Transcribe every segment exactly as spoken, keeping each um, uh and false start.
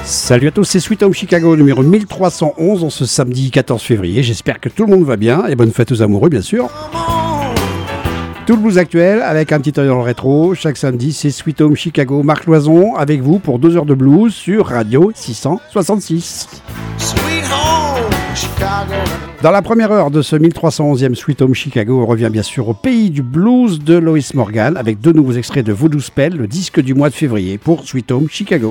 Salut à tous, c'est Sweet Home Chicago numéro mille trois cent onze en ce samedi quatorze février. J'espère que tout le monde va bien et bonne fête aux amoureux bien sûr. Tout le blues actuel avec un petit œil dans le rétro. Chaque samedi, c'est Sweet Home Chicago. Marc Loison avec vous pour deux heures de blues sur Radio six cent soixante-six. Sweet Home Chicago. Dans la première heure de ce mille trois cent onzième Sweet Home Chicago, on revient bien sûr au pays du blues de Lois Morgan avec deux nouveaux extraits de Voodoo Spell, le disque du mois de février pour Sweet Home Chicago.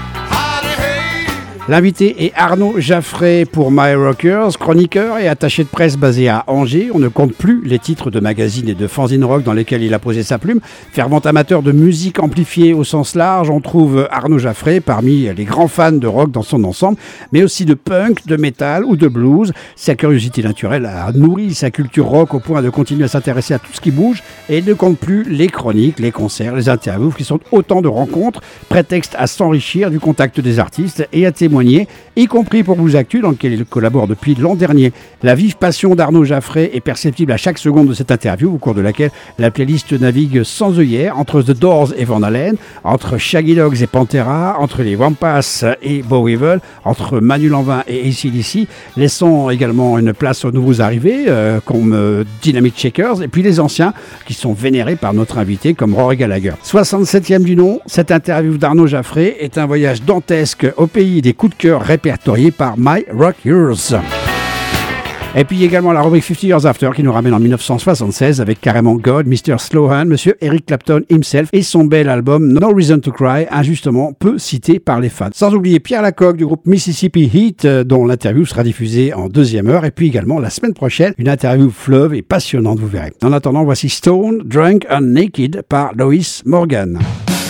L'invité est Arnaud Jaffray pour My Rockers, chroniqueur et attaché de presse basé à Angers. On ne compte plus les titres de magazines et de fanzine rock dans lesquels il a posé sa plume. Fervent amateur de musique amplifiée au sens large, on trouve Arnaud Jaffray parmi les grands fans de rock dans son ensemble, mais aussi de punk, de métal ou de blues. Sa curiosité naturelle a nourri sa culture rock au point de continuer à s'intéresser à tout ce qui bouge et il ne compte plus les chroniques, les concerts, les interviews qui sont autant de rencontres, prétexte à s'enrichir du contact des artistes et à témoigner, y compris pour Blues Actu, dans lequel il collabore depuis l'an dernier. La vive passion d'Arnaud Jaffray est perceptible à chaque seconde de cette interview, au cours de laquelle la playlist navigue sans œillère entre The Doors et Van Halen, entre Shaggy Dogs et Pantera, entre les Wampas et Bo Weevil, entre Manu Lanvin et A C D C, laissant également une place aux nouveaux arrivés, euh, comme euh, Dynamite Shakers, et puis les anciens, qui sont vénérés par notre invité, comme Rory Gallagher. soixante-septième du nom, cette interview d'Arnaud Jaffray est un voyage dantesque au pays des coups de cœur répertoriés par My Rockers. Et puis également la rubrique cinquante Years After qui nous ramène en dix-neuf cent soixante-seize avec carrément God, mister Sloan, monsieur Eric Clapton himself et son bel album No Reason to Cry, injustement peu cité par les fans. Sans oublier Pierre Lacocque du groupe Mississippi Heat dont l'interview sera diffusée en deuxième heure, et puis également la semaine prochaine une interview fleuve et passionnante, vous verrez. En attendant, voici Stone, Drunk and Naked par Lois Morgan.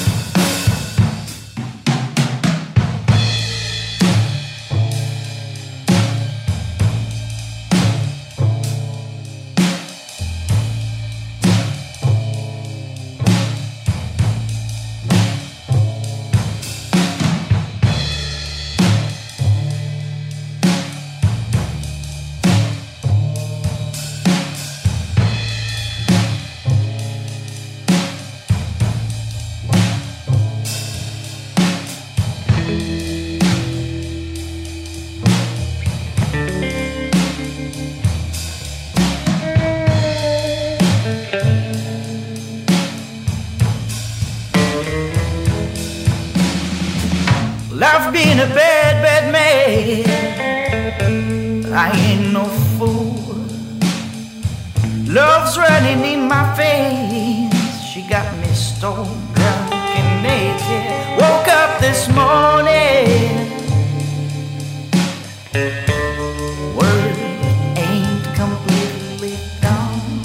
I've been a bad, bad man. I ain't no fool. Love's running in my veins. She got me stoned, drunk and naked. Woke up this morning. Word ain't completely gone.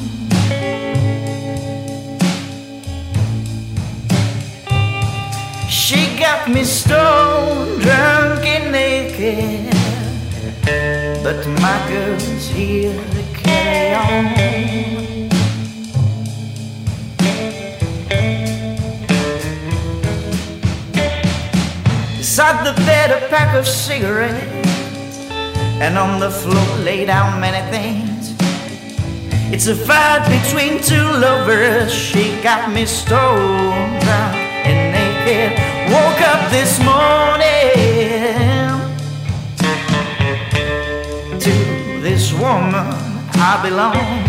She got me stoned, drunk and naked, but my girl's here to carry on. Beside the bed a pack of cigarettes, and on the floor lay down many things. It's a fight between two lovers. She got me stoned, drunk and naked. Woke up this morning. To this woman I belong.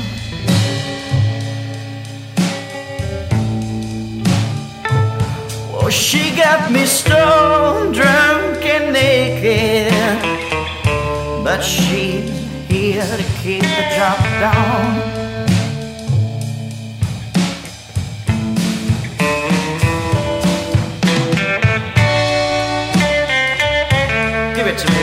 Oh, she got me stoned, drunk and naked, but she's here to keep the job down. Give it to me.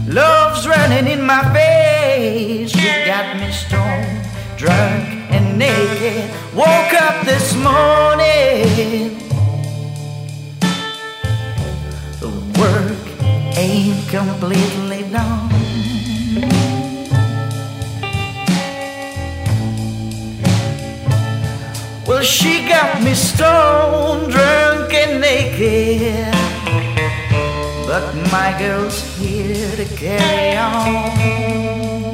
Love's running in my veins. She got me stoned, drunk and naked. Woke up this morning. The work ain't completely done. Well, she got me stoned, drunk and naked. But my girl's here to carry on.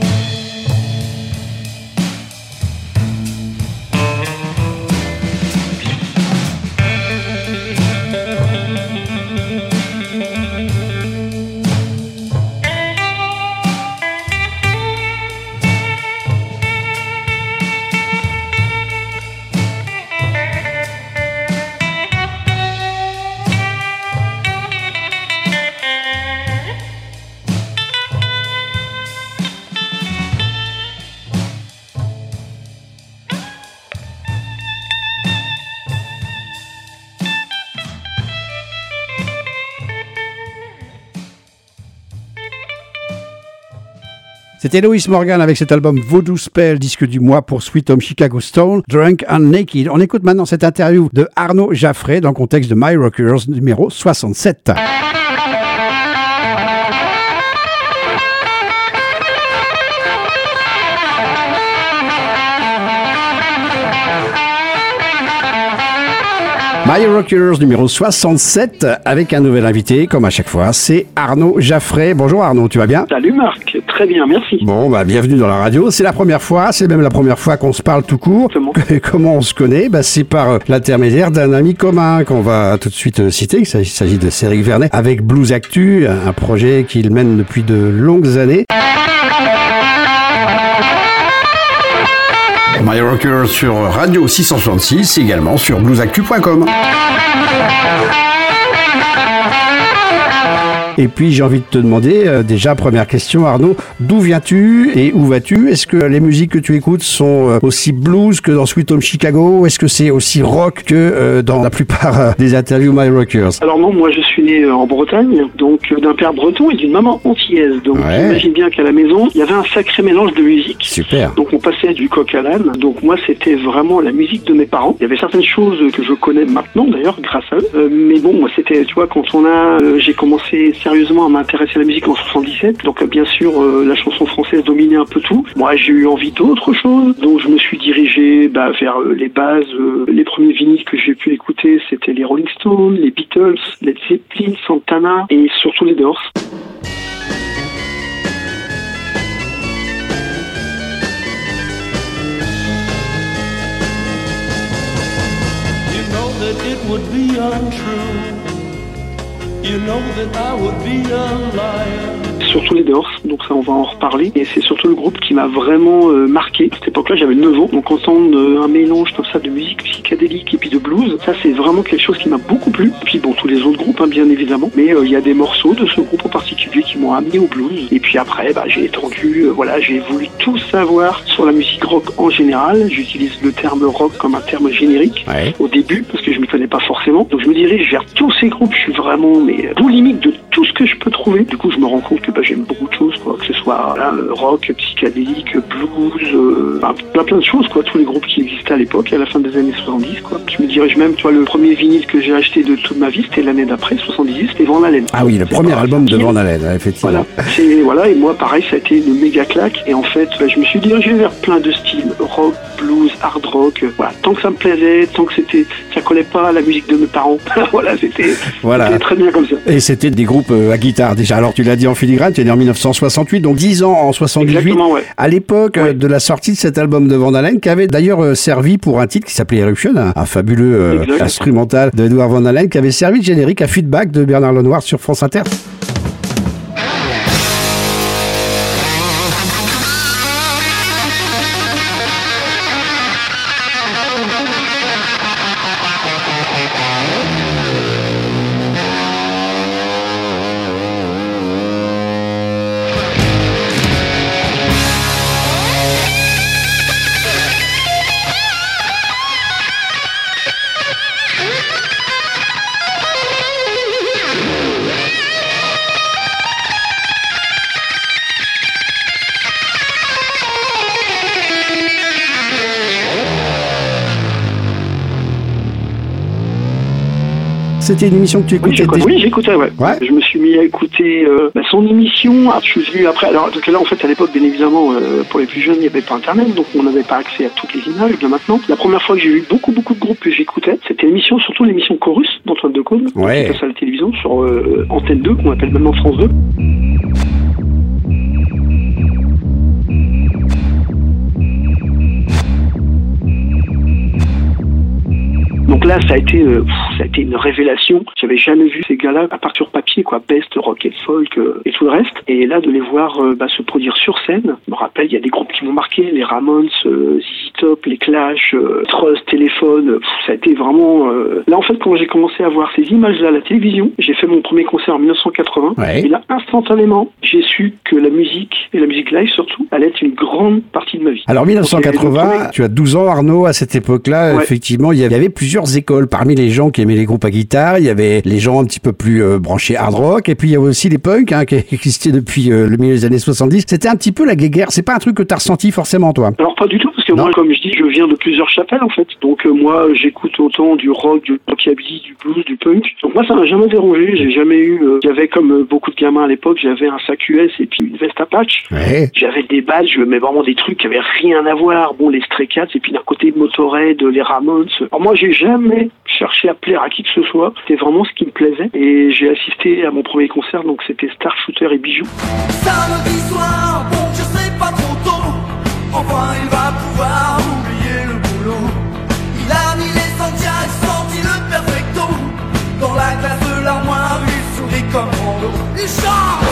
C'était Lois Morgan avec cet album Voodoo Spell, disque du mois pour Sweet Home Chicago Stone, Drunk and Naked. On écoute maintenant cette interview de Arnaud Jaffray dans le contexte de My Rockers numéro soixante-sept. My Rockers numéro soixante-sept avec un nouvel invité, comme à chaque fois, c'est Arnaud Jaffray. Bonjour Arnaud, tu vas bien? Salut Marc, très bien, merci. Bon, bah bienvenue dans la radio. C'est la première fois, c'est même la première fois qu'on se parle tout court. Exactement. Comment on se connaît? Bah, c'est par l'intermédiaire d'un ami commun qu'on va tout de suite citer. Il s'agit de Céric Vernet avec Blues Actu, un projet qu'il mène depuis de longues années. My Rockers sur Radio six cent soixante-six, également sur blues actu point com. Et puis j'ai envie de te demander, euh, déjà première question Arnaud, d'où viens-tu et où vas-tu? Est-ce que les musiques que tu écoutes sont euh, aussi blues que dans Sweet Home Chicago? Est-ce que c'est aussi rock que euh, dans la plupart euh, des interviews My Rockers? Alors non, moi je suis né euh, en Bretagne, donc euh, d'un père breton et d'une maman antillaise. Donc ouais. J'imagine bien qu'à la maison, il y avait un sacré mélange de musique. Super. Donc on passait du coq à l'âne. Donc moi c'était vraiment la musique de mes parents. Il y avait certaines choses que je connais maintenant d'ailleurs grâce à eux. Euh, mais bon, moi c'était, tu vois, quand on a, euh, j'ai commencé sérieusement à m'intéresser à la musique en soixante-dix-sept. Donc euh, bien sûr, euh, la chanson française dominait un peu tout. Moi j'ai eu envie d'autre chose. Donc je me suis dirigé bah, vers euh, les bases. Euh, les premiers vinyles que j'ai pu écouter, c'était les Rolling Stones, les Beatles, Led Zeppelin, Santana et surtout les Doors. You know that it would be untrue. You know that I would be a liar. Surtout les Doors, donc ça on va en reparler. Et c'est surtout le groupe qui m'a vraiment euh, marqué. À cette époque-là, j'avais neuf ans, donc entendre euh, un mélange comme ça de musique psychédélique et puis de blues, ça c'est vraiment quelque chose qui m'a beaucoup plu. Et puis bon, tous les autres groupes, hein, bien évidemment. Mais il euh, y a des morceaux de ce groupe en particulier qui m'ont amené au blues. Et puis après, bah, j'ai étendu, euh, voilà, j'ai voulu tout savoir sur la musique rock en général. J'utilise le terme rock comme un terme générique Ouais. au début, parce que je m'y connais pas forcément. Donc je me dirige vers tous ces groupes. Je suis vraiment mais bout limite de tout ce que je peux trouver. Du coup, je me rends compte que bah, j'aime beaucoup de choses, quoi, que ce soit là, rock, psychédélique, blues, euh, bah, plein plein de choses, quoi, tous les groupes qui existaient à l'époque, à la fin des années soixante-dix, quoi. Je me dirige même, tu vois, le premier vinyle que j'ai acheté de toute ma vie, c'était l'année d'après, soixante-dix, c'était Van Halen. Ah oui, le C'est premier pas- album de Van Halen, effectivement. Voilà, c'est, voilà, et moi, pareil, ça a été une méga claque, et en fait, bah, je me suis dirigé vers plein de styles, rock, blues, hard rock, euh, voilà, tant que ça me plaisait, tant que c'était, ça collait pas à la musique de mes parents, voilà, c'était, Voilà. c'était très bien comme ça. Et c'était des groupes euh, à guitare déjà. Alors tu l'as dit en filigrane, tu es né en mille neuf cent soixante-huit, donc dix ans en soixante-dix-huit. Exactement, ouais. À l'époque euh, Ouais. de la sortie de cet album de Van Halen, qui avait d'ailleurs euh, servi pour un titre qui s'appelait Eruption, un, un fabuleux euh, Exact. instrumental de Edward Van Halen, qui avait servi de générique à Feedback de Bernard Lenoir sur France Inter. C'était une émission que tu écoutais? Oui, oui, j'écoutais, ouais. ouais. Je me suis mis à écouter euh, bah, son émission. Ah, je suis venu après. Alors, donc là, en fait, à l'époque, bien évidemment, euh, pour les plus jeunes, il n'y avait pas Internet, donc on n'avait pas accès à toutes les images. Bien maintenant, la première fois que j'ai vu beaucoup, beaucoup de groupes que j'écoutais, c'était l'émission, surtout l'émission Chorus d'Antoine Decaune, ouais. qui passe à la télévision sur euh, Antenne deux, qu'on appelle maintenant France deux. Donc là, ça a été, euh, ça a été une révélation. J'avais jamais vu ces gars-là à part sur papier, quoi, Best, Rock and Folk euh, et tout le reste. Et là, de les voir euh, bah, se produire sur scène, je me rappelle, il y a des groupes qui m'ont marqué, les Ramones, euh, Z Z Top, les Clash, euh, Trust, Téléphone. Euh, ça a été vraiment. Euh... Là, en fait, quand j'ai commencé à voir ces images-là à la télévision, j'ai fait mon premier concert en dix-neuf cent quatre-vingts. Ouais. Et là, instantanément, j'ai su que la musique et la musique live surtout allait être une grande partie de ma vie. Alors dix-neuf cent quatre-vingts, tu as douze ans, Arnaud. À cette époque-là, ouais. effectivement, il y avait plusieurs écoles. Parmi les gens qui aimaient les groupes à guitare, il y avait les gens un petit peu plus euh, branchés hard rock, et puis il y avait aussi les punks hein, qui existaient depuis euh, le milieu des années soixante-dix. C'était un petit peu la guéguerre. C'est pas un truc que t'as ressenti forcément, toi? Alors pas du tout, parce que non. moi, comme je dis, je viens de plusieurs chapelles en fait. Donc euh, moi, j'écoute autant du rock, du rockabilly, du blues, du punk. Donc moi, ça m'a jamais dérangé. J'ai jamais eu. Euh, j'avais comme euh, beaucoup de gamins à l'époque, j'avais un sac U S et puis une veste à patch. Ouais. J'avais des badges, mais vraiment des trucs qui avaient rien à voir. Bon, les Stray Cats, et puis d'un côté Motorhead, les Ramones. Alors moi, j'ai jamais cherché à plaire à qui que ce soit. C'était vraiment ce qui me plaisait. Et j'ai assisté à mon premier concert, donc c'était Star Shooter et Bijoux. Samedi soir, bon, je sais pas trop tôt. Enfin, il va pouvoir oublier le boulot. Il a mis les Santiago, sorti le perfecto. Dans la glace de l'armoire, il sourit comme Rando. Il chante.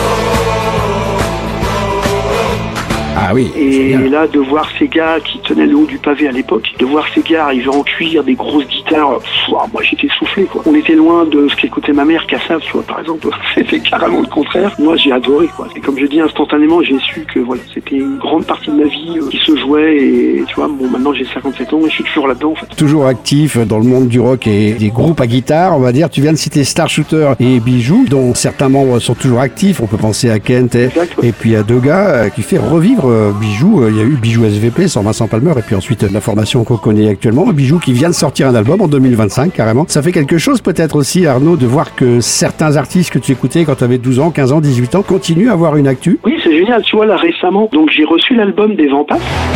Ah oui. Et là, de voir ces gars qui tenaient le haut du pavé à l'époque, de voir ces gars arriver en cuir, des grosses guitares, pff, moi j'étais soufflé quoi. On était loin de ce qu'écoutait ma mère, Kassav, tu vois, par exemple. C'était carrément le contraire. Moi j'ai adoré quoi. Et comme je dis, instantanément, j'ai su que voilà, c'était une grande partie de ma vie euh, qui se jouait. Et tu vois, bon, maintenant j'ai cinquante-sept ans et je suis toujours là-dedans en fait. Toujours actif dans le monde du rock et des groupes à guitare, on va dire. Tu viens de citer Star Shooter et Bijoux, dont certains membres sont toujours actifs. On peut penser à Kent et, exact, ouais. et puis à Doga euh, qui fait revivre euh, Bijoux. Il y a eu Bijoux S V P sans Vincent Palmer et puis ensuite la formation qu'on connaît actuellement. Bijoux qui vient de sortir un album en deux mille vingt-cinq carrément. Ça fait quelque chose peut-être aussi, Arnaud, de voir que certains artistes que tu écoutais quand tu avais douze ans, quinze ans, dix-huit ans continuent à avoir une actu. Oui, c'est génial. Tu vois, là récemment, donc j'ai reçu l'album des Vampas.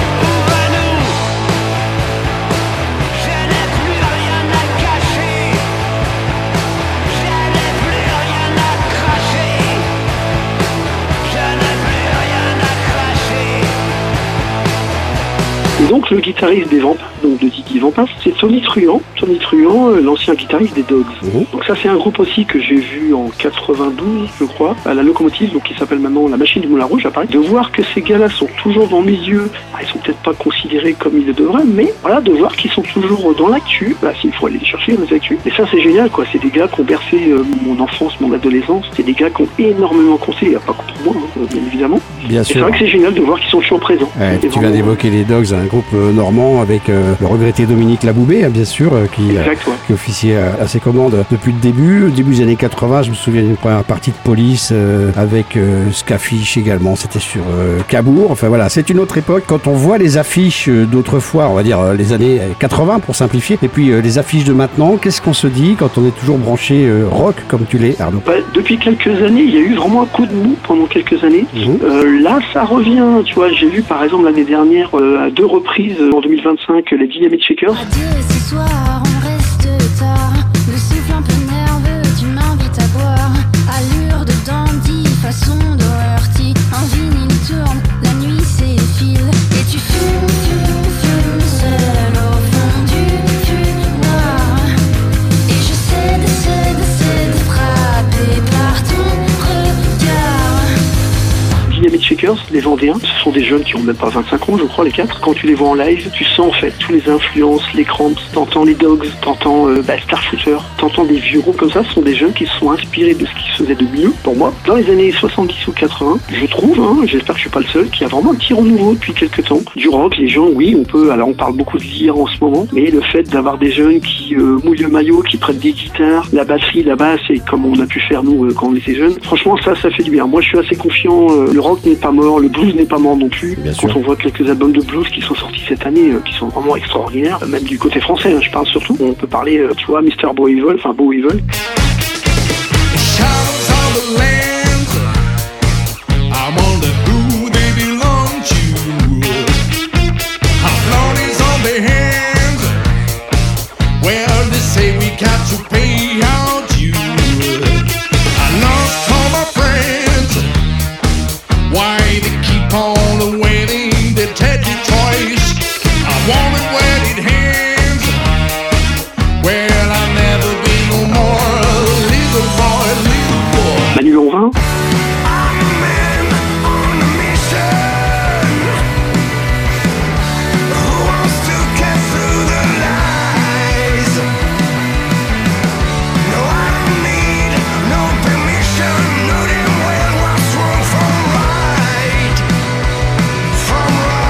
Et donc le guitariste des Vampas, donc de Didi Vampas, c'est Tony Truant, Tony Truant, euh, l'ancien guitariste des Dogs. Mmh. Donc ça c'est un groupe aussi que j'ai vu en quatre-vingt-douze, je crois, à la Locomotive, donc qui s'appelle maintenant la Machine du Moulin Rouge à Paris. De voir que ces gars-là sont toujours dans mes yeux, ah, ils sont peut-être pas considérés comme ils le devraient, mais voilà, de voir qu'ils sont toujours dans l'actu, bah s'il faut aller les chercher dans les actus. Et ça c'est génial quoi, c'est des gars qui ont bercé euh, mon enfance, mon adolescence, c'est des gars qui ont énormément compté, pas que pour moi, hein, bien évidemment. Bien et sûr. C'est vrai que c'est génial de voir qu'ils sont toujours présents. Ouais, tu vraiment... viens d'évoquer les Dogs, un groupe euh, normand avec euh, le regretté Dominique Laboubé, hein, bien sûr, euh, qui, exact, ouais. euh, qui officiait à, à ses commandes depuis le début. Au début des années quatre-vingts, je me souviens d'une première partie de Police euh, avec euh, Skafish également, c'était sur euh, Cabourg. Enfin voilà, c'est une autre époque. Quand on voit les affiches euh, d'autrefois, on va dire euh, les années quatre-vingts pour simplifier, et puis euh, les affiches de maintenant, qu'est-ce qu'on se dit quand on est toujours branché euh, rock comme tu l'es, Arnaud? Bah, depuis quelques années, il y a eu vraiment un coup de mou pendant quelques années. Mmh. Euh, là, ça revient. Tu vois, j'ai vu par exemple l'année dernière euh, à deux reprises en deux mille vingt-cinq les Dynamite Shakers. Adieu, ce soir, on reste tard. Le souffle un peu nerveux, tu m'invites à boire. Allure de dandy, façon d'O'Hearty. Un vinyle tourne, la nuit s'effile. Et tu fumes, fumes, fumes seul au fond du fumoir. Et je cède, cède, cède, frappé par ton regard. Dynamite Shakers, les Vendéens, ce sont des jeunes qui ont même pas vingt-cinq ans, je crois, les quatre. Quand tu les vois en live, tu sens en fait tous les influences, les Cramps, t'entends les Dogs, t'entends euh, bah, Star Shooter, t'entends des vieux groupes comme ça. Ce sont des jeunes qui se sont inspirés de ce qui se faisait de mieux pour moi. Dans les années soixante-dix ou quatre-vingts, je trouve, hein, j'espère que je suis pas le seul, qu'il y a vraiment un petit renouveau depuis quelques temps. Du rock, les gens, oui, on peut, alors on parle beaucoup de lire en ce moment, mais le fait d'avoir des jeunes qui euh, mouillent le maillot, qui prennent des guitares, la batterie, la basse, et comme on a pu faire nous euh, quand on était jeunes, franchement ça, ça fait du bien. Moi je suis assez confiant, euh, le rock n'est n'est pas mort, le blues n'est pas mort non plus. Bien Quand sûr. on voit quelques albums de blues qui sont sortis cette année, euh, qui sont vraiment extraordinaires, même du côté français, hein, je parle surtout. On peut parler, euh, tu vois, mister Bowieville, enfin Bowieville. Shadows on the land, I wonder who they belong to. How blood is on their hands, well they say we got to pay our dues. I lost all my friends, why they keep on waiting, they take the choice. I wanted wedded hands, well I'll never be no more little boy, little boy. Manu Lanvin, I'm a man on a mission who wants to get through the lies. No, I don't need no permission. Know damn well what's wrong from right, from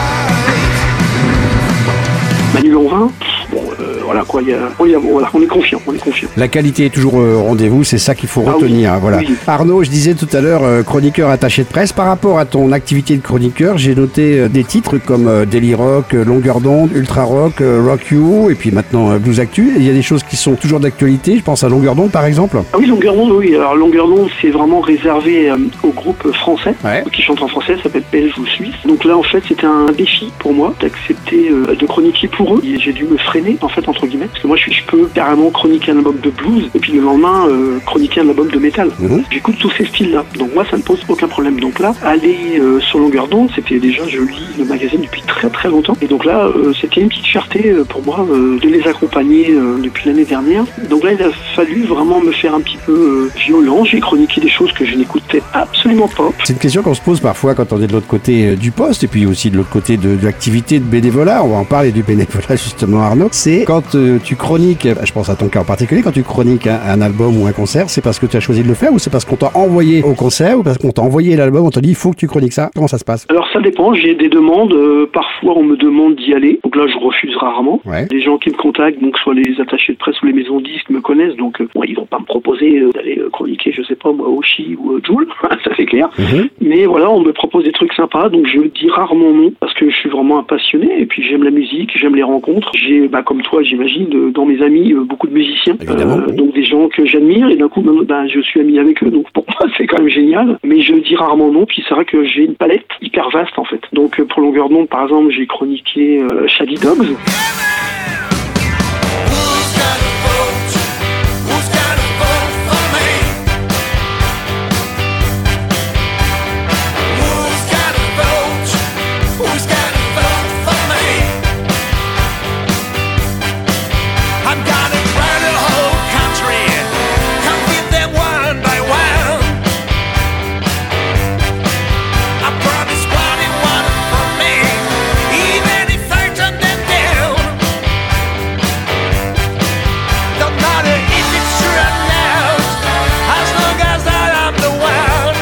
right. Manu Lanvin, bon, euh, voilà quoi, il y a, on, y a- voilà, on est confiant, on est confiant. La qualité est toujours euh, au rendez-vous, c'est ça qu'il faut Ah retenir. oui, Voilà. oui. Arnaud, je disais tout à l'heure, euh, chroniqueur attaché de presse. Par rapport à ton activité de chroniqueur, j'ai noté euh, des titres comme euh, Daily Rock, euh, Longueur d'onde, Ultra Rock, euh, Rock You, et puis maintenant euh, Blues Actu. Il y a des choses qui sont toujours d'actualité. Je pense à Longueur d'onde, par exemple. Ah oui, Longueur d'onde, oui. Alors Longueur d'onde, c'est vraiment réservé euh, au groupe français, Ouais. qui chante en français, ça s'appelle Belge ou Suisse. Donc là, en fait, c'était un défi pour moi d'accepter euh, de chroniquer pour eux. Et j'ai dû me freiner, en fait, entre guillemets, parce que moi, je, suis- je peux carrément chroniquer un album de blues, et puis le lendemain, euh, chroniquer un album de métal. Mhm. J'écoute tous ces styles-là. Donc moi, ça ne pose aucun problème. Donc là, aller euh, sur Longueur d'onde, c'était déjà, je lis le magazine depuis très très longtemps. Et donc là, euh, c'était une petite fierté euh, pour moi euh, de les accompagner euh, depuis l'année dernière. Donc là, il a fallu vraiment me faire un petit peu euh, violent. J'ai chroniqué des choses que je n'écoutais absolument pas. C'est une question qu'on se pose parfois quand on est de l'autre côté euh, du poste et puis aussi de l'autre côté de, de l'activité de bénévolat. On va en parler du bénévolat justement, Arnaud. C'est quand euh, tu chroniques, je pense à ton cas en particulier, quand tu chroniques un, un album ou un concert, c'est parce que tu as choisi de le faire ou c'est parce qu'on t'a envoyé au concert ou parce qu'on t'a envoyé l'album, on t'a dit il faut que tu chroniques ça. Comment ça se passe? Alors ça dépend, j'ai des demandes, euh, parfois on me demande d'y aller, donc là je refuse rarement. Ouais. Les gens qui me contactent, donc soit les attachés de presse ou les maisons de disques me connaissent, donc euh, bon, ils vont pas me proposer euh, d'aller euh, chroniquer, je sais pas moi, Oshi ou euh, Joule, ça c'est clair. Mhm. Mais voilà, on me propose des trucs sympas, donc je dis rarement non, parce que je suis vraiment un passionné, et puis j'aime la musique, j'aime les rencontres. J'ai, bah, comme toi j'imagine, de- dans mes amis, euh, beaucoup de musiciens, Évidemment, oui. donc des gens que j'admire, et d'un coup, bah, je suis ami avec eux, donc pour moi c'est quand même génial, mais je dis rarement non, puis c'est vrai que j'ai une palette hyper vaste en fait. Donc euh, pour Longueur d'onde, par exemple, j'ai chroniqué euh, Shaggy Dogs. Who's got a vote? Who's got a vote for me? Who's got a vote? Who's got a vote for me? I'm gonna run the whole country, come with them one by one. I promise one and one for me, even if I turn them down. Don't matter if it's true or not, as long as I am the one.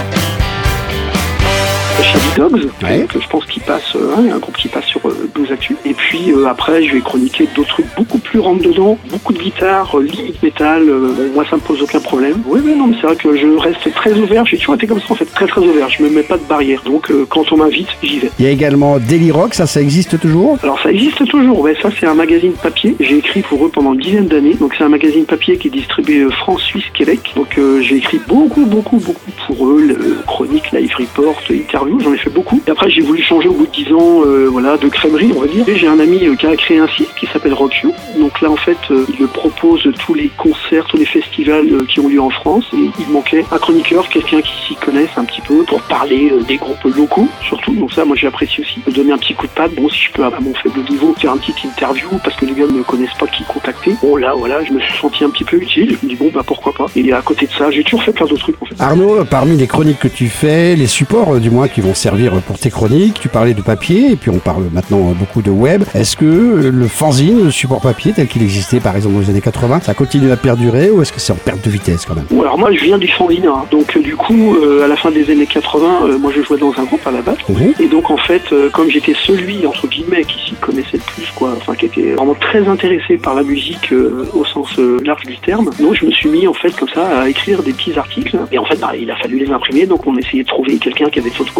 Shaggy Dogs, Ouais. que je pense qu'il passe, euh, hein, un groupe qui passe sur euh, Blues Actu. Et puis euh, après, je vais chroniquer d'autres trucs beaucoup plus rentre dedans, beaucoup de guitare, euh, limite métal. euh, bon, moi, ça me pose aucun problème. Oui, mais non, mais c'est vrai que je reste très ouvert. J'ai toujours été comme ça en fait, très très ouvert. Je me mets pas de barrière. Donc euh, quand on m'invite, j'y vais. Il y a également Daily Rock, ça, ça existe toujours? Alors ça existe toujours, ouais, ça c'est un magazine papier, j'ai écrit pour eux pendant une dizaine d'années, donc c'est un magazine papier qui est distribué euh, France, Suisse, Québec, donc euh, j'ai écrit beaucoup, beaucoup, beaucoup pour eux, le, chronique, live report, interview, j'en ai fait beaucoup, et après j'ai voulu changer au bout de dix ans, euh, voilà, de crèmerie on va dire, et j'ai un ami euh, qui a créé un site qui s'appelle Rock You, donc là en fait euh, il me propose tous les concerts, tous les festivals euh, qui ont lieu en France, et il manquait un chroniqueur, quelqu'un qui s'y connaisse un petit peu, pour parler euh, des groupes locaux, surtout, donc ça moi j'apprécie aussi, de donner un petit coup de patte, bon si je peux à mon faible niveau faire un petit interview parce que les gars ne me connaissent pas qui contacter. Bon là voilà, je me suis senti un petit peu utile, je me dis bon bah pourquoi pas. Et à côté de ça, j'ai toujours fait plein d'autres trucs en fait. Arnaud, parmi les chroniques que tu fais, les supports euh, du moins qui vont servir pour tes chroniques, tu parlais de papier et puis on parle maintenant euh, beaucoup de web. Est-ce que euh, le fanzine, le support papier tel qu'il existait par exemple dans les années quatre-vingts, ça continue à perdurer ou est-ce que c'est en perte de vitesse quand même? Bon alors moi je viens du fanzine, hein. Donc euh, du coup euh, à la fin des années quatre-vingts, euh, moi je jouais dans un groupe à la base. Mhm. Et donc en fait, euh, comme j'étais celui entre guillemets qui s'y connaissait le plus quoi, enfin qui était vraiment très intéressé par la musique euh, au sens euh, large du terme, donc je me suis mis en fait comme ça à écrire des petits articles. Et en fait bah, il a fallu les imprimer, donc on essayait de trouver quelqu'un qui avait une photocopieuse.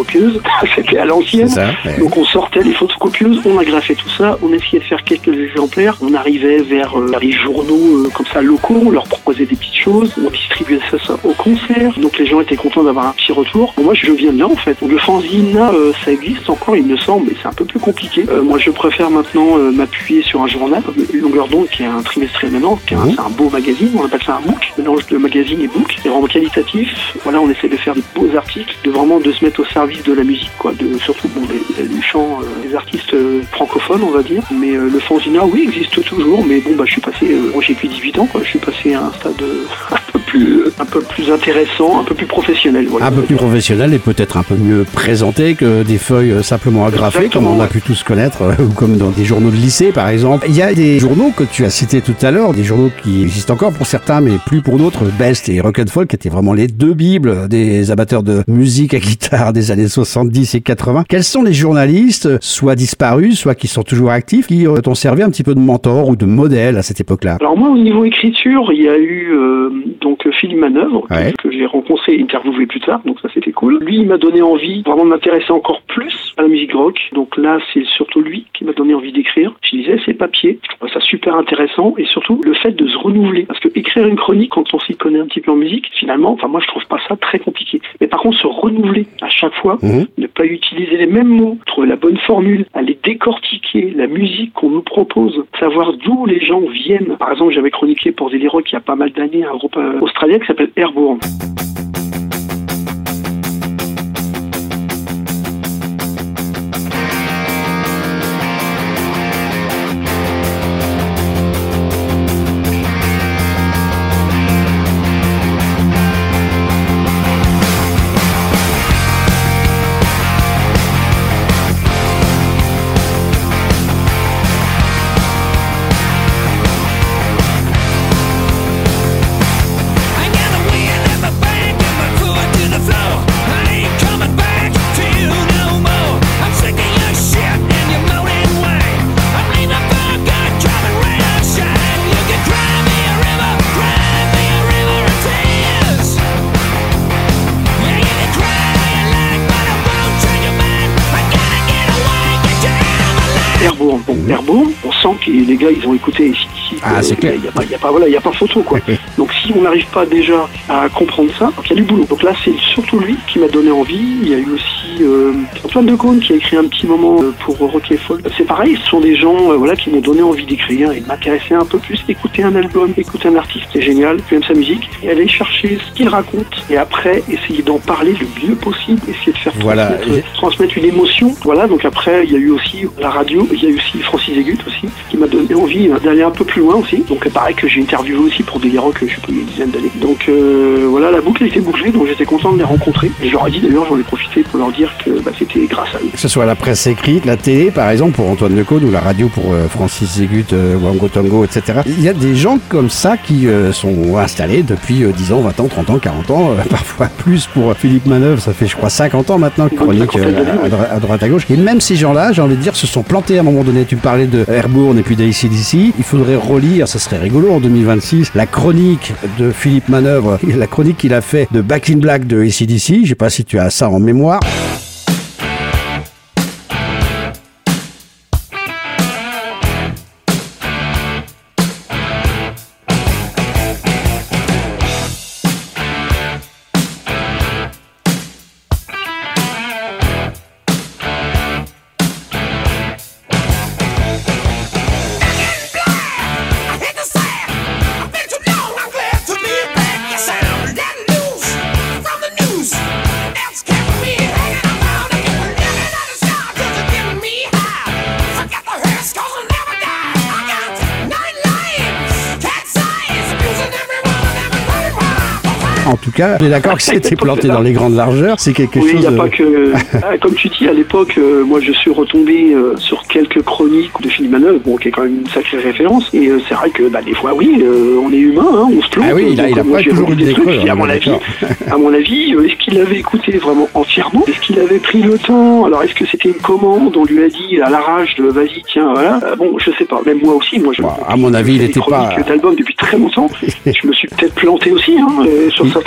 c'était à l'ancienne. C'est ça, ouais. Donc on sortait les photocopieuses, on agrafait tout ça, on essayait de faire quelques exemplaires. On arrivait vers euh, les journaux euh, comme ça locaux, on leur proposait des petites choses, on distribuait ça, ça au concert. Donc les gens étaient contents d'avoir un petit retour. Bon, moi je viens de là en fait. Donc le fanzine là, euh, ça existe encore, il me semble, mais c'est un peu plus compliqué. Euh, moi je préfère maintenant euh, m'appuyer sur un journal, une longueur d'onde qui est un trimestriel maintenant, qui est un, Mmh. c'est un beau magazine, on appelle ça un book, mélange de magazine et book. C'est vraiment qualitatif. Voilà, on essaie de faire des beaux articles, de vraiment de se mettre au service de la musique, quoi, de surtout bon les, les chants euh, des artistes euh, francophones, on va dire. Mais euh, le fanzina, oui, existe toujours, mais bon bah je suis passé, euh, moi j'ai plus dix-huit ans, quoi, je suis passé à un stade euh, un peu plus, euh, un peu plus intéressant, un peu plus professionnel. Voilà. Un peu plus professionnel et peut-être un peu mieux présenté que des feuilles euh, simplement agrafées, Exactement, comme on a ouais. pu tous connaître, euh, ou comme dans des journaux de lycée par exemple. Il y a des journaux que tu as cités tout à l'heure, des journaux qui existent encore pour certains, mais plus pour d'autres. Best et Rock and Folk qui étaient vraiment les deux bibles des amateurs de musique à guitare des années soixante-dix et quatre-vingts. Quels sont les journalistes, soit disparus, soit qui sont toujours actifs, qui euh, t'ont servi un petit peu de mentor ou de modèle à cette époque-là? Alors moi, au niveau écriture, il y a eu euh, donc Philippe Manœuvre, Ouais. que, que j'ai rencontré et interviewé plus tard, donc ça c'était cool. Lui, il m'a donné envie vraiment de m'intéresser encore plus à la musique rock. Donc là, c'est surtout lui qui m'a donné envie d'écrire. Je lisais ses papiers, je trouvais ça super intéressant, et surtout le fait de se renouveler. Parce que écrire une chronique, quand on s'y connaît un petit peu en musique, finalement, enfin moi je trouve pas ça très compliqué. Mais par contre, se renouveler à chaque fois, Mmh. ne pas utiliser les mêmes mots, trouver la bonne formule, aller décortiquer la musique qu'on nous propose, savoir d'où les gens viennent. Par exemple, j'avais chroniqué pour Daily Rock il y a pas mal d'années un groupe euh, australien qui s'appelle Airborne. I got a wind in my back and my foot to the floor. I ain't coming back to you no more. I'm sick of your shit and your moaning whine. I'm leaving for good, coming rain or shine. You can cry me a river, cry me a river of tears. Yeah, you can cry all you like, but I won't change your mind. I gotta get away, get you out of my life. Airborne. Bon, Airborne, on sent que les gars, ils ont écouté ici. Ah, c'est clair. Il n'y a, pas- il y a pas, voilà, il y a pas photo, quoi. Donc si on n'arrive pas déjà à comprendre ça, donc il y a du boulot. Donc là, c'est surtout lui qui m'a donné envie. Il y a eu aussi euh, Antoine Decaune qui a écrit un petit moment euh, pour Rock et Folk. C'est pareil, ce sont des gens euh, voilà, qui m'ont donné envie d'écrire et de m'intéresser un peu plus, écouter un album, écouter un artiste, c'est génial, tu aimes sa musique, et aller chercher ce qu'il raconte, et après, essayer d'en parler le mieux possible, essayer de faire Voilà. transmettre, transmettre une émotion. Voilà, donc après, il y a eu aussi la radio, il y a eu aussi Francis Egut aussi, qui m'a donné envie euh, d'aller un peu plus loin aussi. Donc pareil que j'ai interviewé aussi pour Daily Rock, je sais pas, il y a une dizaine d'années. Donc euh, voilà, la boucle a été bouclée, donc j'étais content de les rencontrer. Et je leur ai dit d'ailleurs, j'en ai profité pour leur dire que bah, c'était grâce à eux. Que ce soit la presse écrite, la télé par exemple pour Antoine Decaune ou la radio pour euh, Francis Zégut, euh, Wango Tango, et cetera. Il y a des gens comme ça qui euh, sont installés depuis euh, dix ans, vingt ans, trente ans, quarante ans, euh, parfois plus pour Philippe Manœuvre, ça fait je crois cinquante ans maintenant que chronique euh, à, dro- à droite à gauche. Et même ces gens-là, j'ai envie de dire, se sont plantés à un moment donné. Tu parlais de Airborne et puis d'A C D C. Il faudrait relire, ça serait rigolo en deux mille vingt-six, la chronique de Philippe Manœuvre, la chronique qu'il a fait de Back in Black de A C D C. Je sais pas si tu as ça en mémoire. I hate to say it, I've been too long, I'm glad to be back. Yes, I'm letting loose from the news. That's kept me hanging around and keep living on the stars just to get me high. Forget the hearse, cause I'll never die. I got nine lives, cat's eyes, abusing everyone and everybody. En tout cas, on est d'accord que c'était planté dans les grandes largeurs. C'est quelque Oui, il chose. n'y a de- pas que... Ah, comme tu dis, à l'époque, euh, moi je suis retombé euh, sur quelques chroniques de Philippe Manœuvre, bon, qui est quand même une sacrée référence. Et euh, c'est vrai que bah, des fois, oui, euh, on est humain, hein, on se plante. Ah oui, il a- Donc, il a moi, pas j'ai toujours relu eu des trucs, creux, et à on mon est avis, d'accord. à mon avis, euh, est-ce qu'il l'avait écouté vraiment entièrement? Est-ce qu'il avait pris le temps? Alors, est-ce que c'était une commande? On lui a dit à l'arrache de vas-y, tiens, voilà. Euh, bon, je sais pas. Même moi aussi, moi, je. Bon, à mon avis, il j'ai était des chroniques pas- d'albums depuis très longtemps. Je me suis peut-être planté aussi, hein, euh, sur certains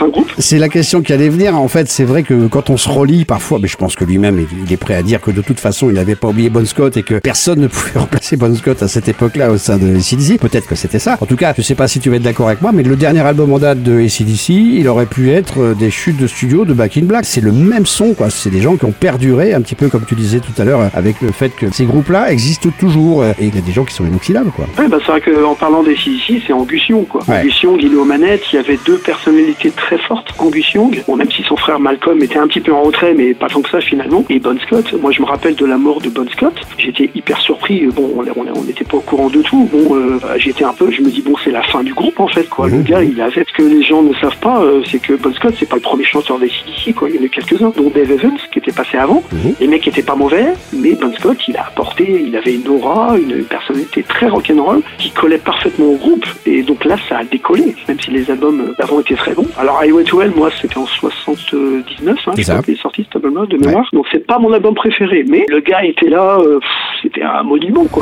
un groupe. C'est la question qui allait venir. En fait, c'est vrai que quand on se relie parfois, mais je pense que lui-même, il est prêt à dire que de toute façon, il n'avait pas oublié Bon Scott et que personne ne pouvait remplacer Bon Scott à cette époque-là au sein de A C D C. Peut-être que c'était ça. En tout cas, je sais pas si tu vas être d'accord avec moi, mais le dernier album en date de A C D C, il aurait pu être des chutes de studio de Back in Black. C'est le même son, quoi. C'est des gens qui ont perduré, un petit peu comme tu disais tout à l'heure, avec le fait que ces groupes-là existent toujours. Et il y a des gens qui sont inoxydables, quoi. Ouais, bah c'est vrai qu'en parlant des A C D C, c'est Angus Young, quoi. Ouais. Angus Young, il est aux manettes, il y avait deux personnalités très fortes. Angus Young, bon, même si son frère Malcolm était un petit peu en retrait, mais pas tant que ça finalement. Et Bon Scott, moi je me rappelle de la mort de Bon Scott. J'étais hyper surpris. Bon, on n'était pas au courant de tout. Bon, euh, j'étais un peu, je me dis bon, c'est la fin du groupe en fait, quoi. Mmh. Le gars, il avait ce que les gens ne savent pas, euh, c'est que Bon Scott, c'est pas le premier chanteur des A C D C, quoi. Il y en a eu quelques-uns, dont Dave Evans, qui était passé avant. Mmh. Les mecs étaient pas mauvais, mais Bon Scott, il a apporté, il avait une aura, une personnalité très rock'n'roll qui collait parfaitement au groupe. Et donc là, ça a décollé, même si les albums d'avant étaient très bons. Alors, Highway to Hell, moi, c'était en soixante-dix-neuf, hein, je crois qu'il est sorti cet album-là, de mémoire. Ouais. Donc, c'est pas mon album préféré, mais le gars était là, euh, pff, c'était un monument, quoi.